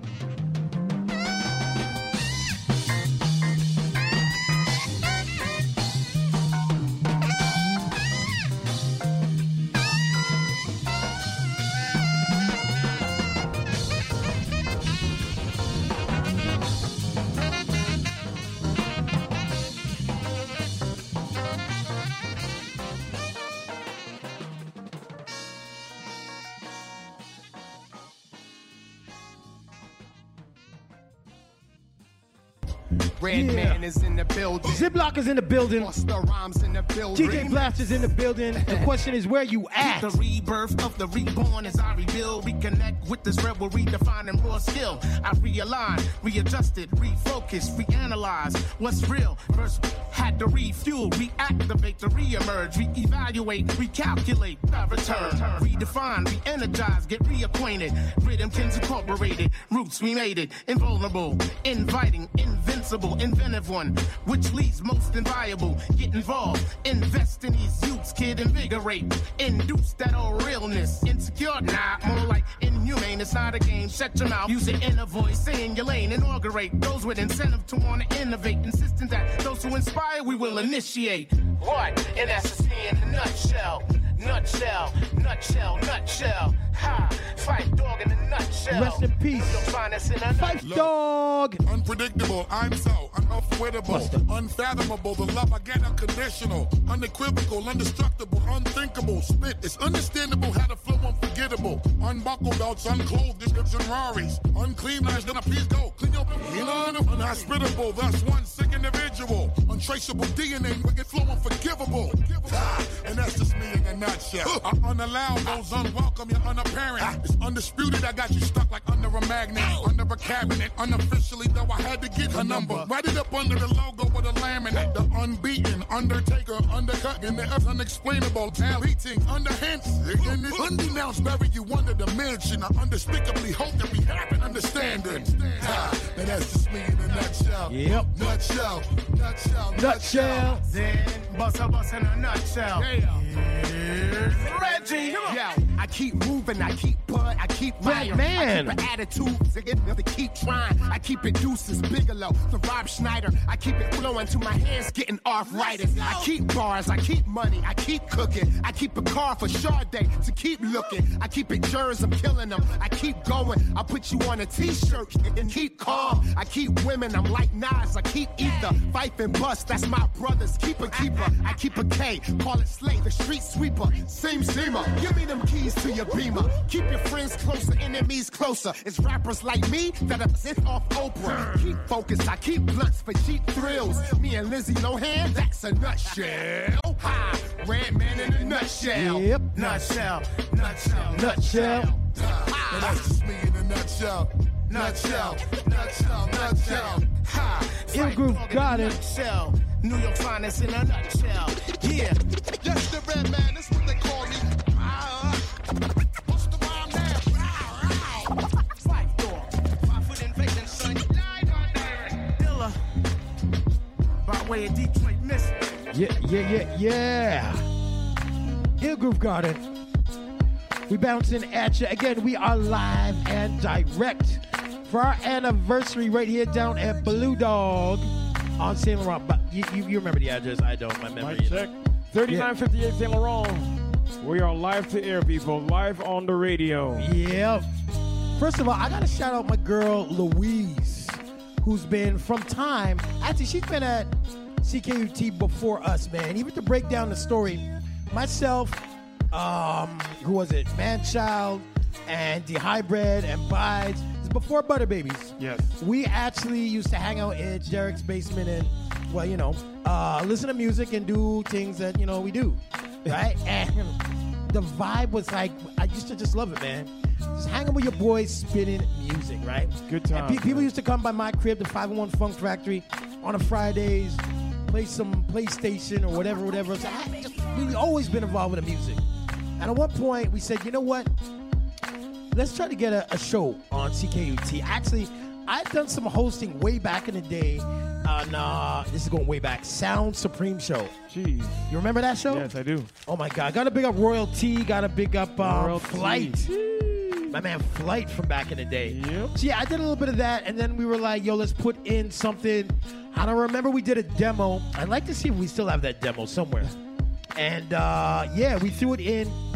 Red Yeah. man is in the building. Ziploc is in the building. Busta Rhymes in the building. D J Blaster's in the building. The question is, where you at? The rebirth of the reborn as I rebuild. Reconnect with this rebel, redefining raw skill. I realign, readjusted, refocus, reanalyze what's real. First had to refuel, reactivate, to reemerge, reevaluate, recalculate, I return, redefine, re-energize, get reacquainted. Rhythmkins Incorporated, roots we made it, invulnerable, inviting, invincible, inventive one, which leads most inviolable. Get involved, invest in these youths, kid, invigorate, induce that old realness. Insecure, nah, more like inhumane. It's not a game. Shut your mouth, use your inner voice, stay in your lane, inaugurate those with incentive to want to innovate, insisting that those who inspire we will initiate. What? And that's me in a nutshell. Nutshell, nutshell, nutshell. Ha! Fight dog in a nutshell. Rest in peace. Fight dog. Unpredictable, I'm so unavoidable, unfathomable. The love I get unconditional, unequivocal, indestructible, unthinkable. Spit is understandable, how to flow unforgettable. Unbuckle belts, unclothed description Raris. Unclean lines, then a piece go. Clean your unhospitable, thus one sick individual. Untraceable D N A, wicked flow unforgivable. Ah, and that's just me in a nutshell. I unallow those unwelcome, you're unapparent. It's undisputed, I got you stuck like under a magnet, under a cabinet. Unofficially, though, I had to get her number. Write it up under the logo with a laminate. The unbeaten, undertaker, undercut, and the unexplainable. Now beating, underhands, and it's undenounced, bury you under the mansion. I undespicably hope that we have an understanding. Ah, and that's just me in a nutshell. Yep. Nutshell, nutshell, Nutshell. Then bust a bust in a nutshell. Here's Reggie. Yo, I keep moving, I keep bud, I keep Red fire. man. I keep an attitude, to keep trying. I keep it Deuces, Bigelow, the Rob Schneider. I keep it flowing to my hands getting arthritis. I keep bars, I keep money, I keep cooking. I keep a car for Sade to keep looking. I keep it germs, I'm killing them. I keep going, I put you on a t-shirt and keep calm. I keep women, I'm like Nas, I keep ether. Fife and bust, that's my brothers. Keeper, keeper. I keep a K, call it Slay, the street sweeper. Same seamer, give me them keys to your beamer. Keep your friends closer, enemies closer. It's rappers like me that are sent off Oprah. Keep focused, I keep blunts for cheap thrills. Me and Lizzie Lohan, that's a nutshell. Ha, red man in a nutshell. Yep. Nutshell, nutshell, Nutshell. And that's just me in a nutshell. Nutshell, nutshell, nutshell. Ha, Ill Groove got it. Nutshell. New York finest in a nutshell. Yeah. Yes, the red man, that's what they call me. What's the rhyme now? Fight dog. Five foot invasion, son. Live on there. Dilla. By way of Detroit, Michigan. Yeah, yeah, yeah, yeah. Ill Groove Garden. We bouncing at you. Again, we are live and direct for our anniversary right here down at Blue Dog on Saint Laurent. But you, you, you remember the address. I don't. My memory. Mic check. thirty-nine fifty-eight Saint Laurent. We are live to air, people. Live on the radio. Yep. First of all, I got to shout out my girl, Louise, who's been from time. Actually, she's been at C K U T before us, man. Even to break down the story, myself, um, who was it? Manchild and the Hybrid and Bides. It's before Butter Babies. Yes. We actually used to hang out in Derek's basement and, well, you know, uh, listen to music and do things that, you know, we do. Right? And the vibe was like, I used to just love it, man. Just hanging with your boys, spinning music, right? Good time. And pe- people used to come by my crib, the five oh one Funk Factory, on a Fridays, play some PlayStation or whatever, whatever. So I just, we always been involved with the music. And at one point, we said, you know what? Let's try to get a, a show on C K U T. Actually, I've done some hosting way back in the day on, uh, this is going way back, Sound Supreme Show. Jeez. You remember that show? Yes, I do. Oh, my God. Got to big up Royal T. Got to big up um, Royal Flight. T. My man Flight from back in the day. Yep. So, yeah, I did a little bit of that, and then we were like, yo, let's put in something. I don't remember we did a demo. I'd like to see if we still have that demo somewhere. And, uh, yeah, we threw it in.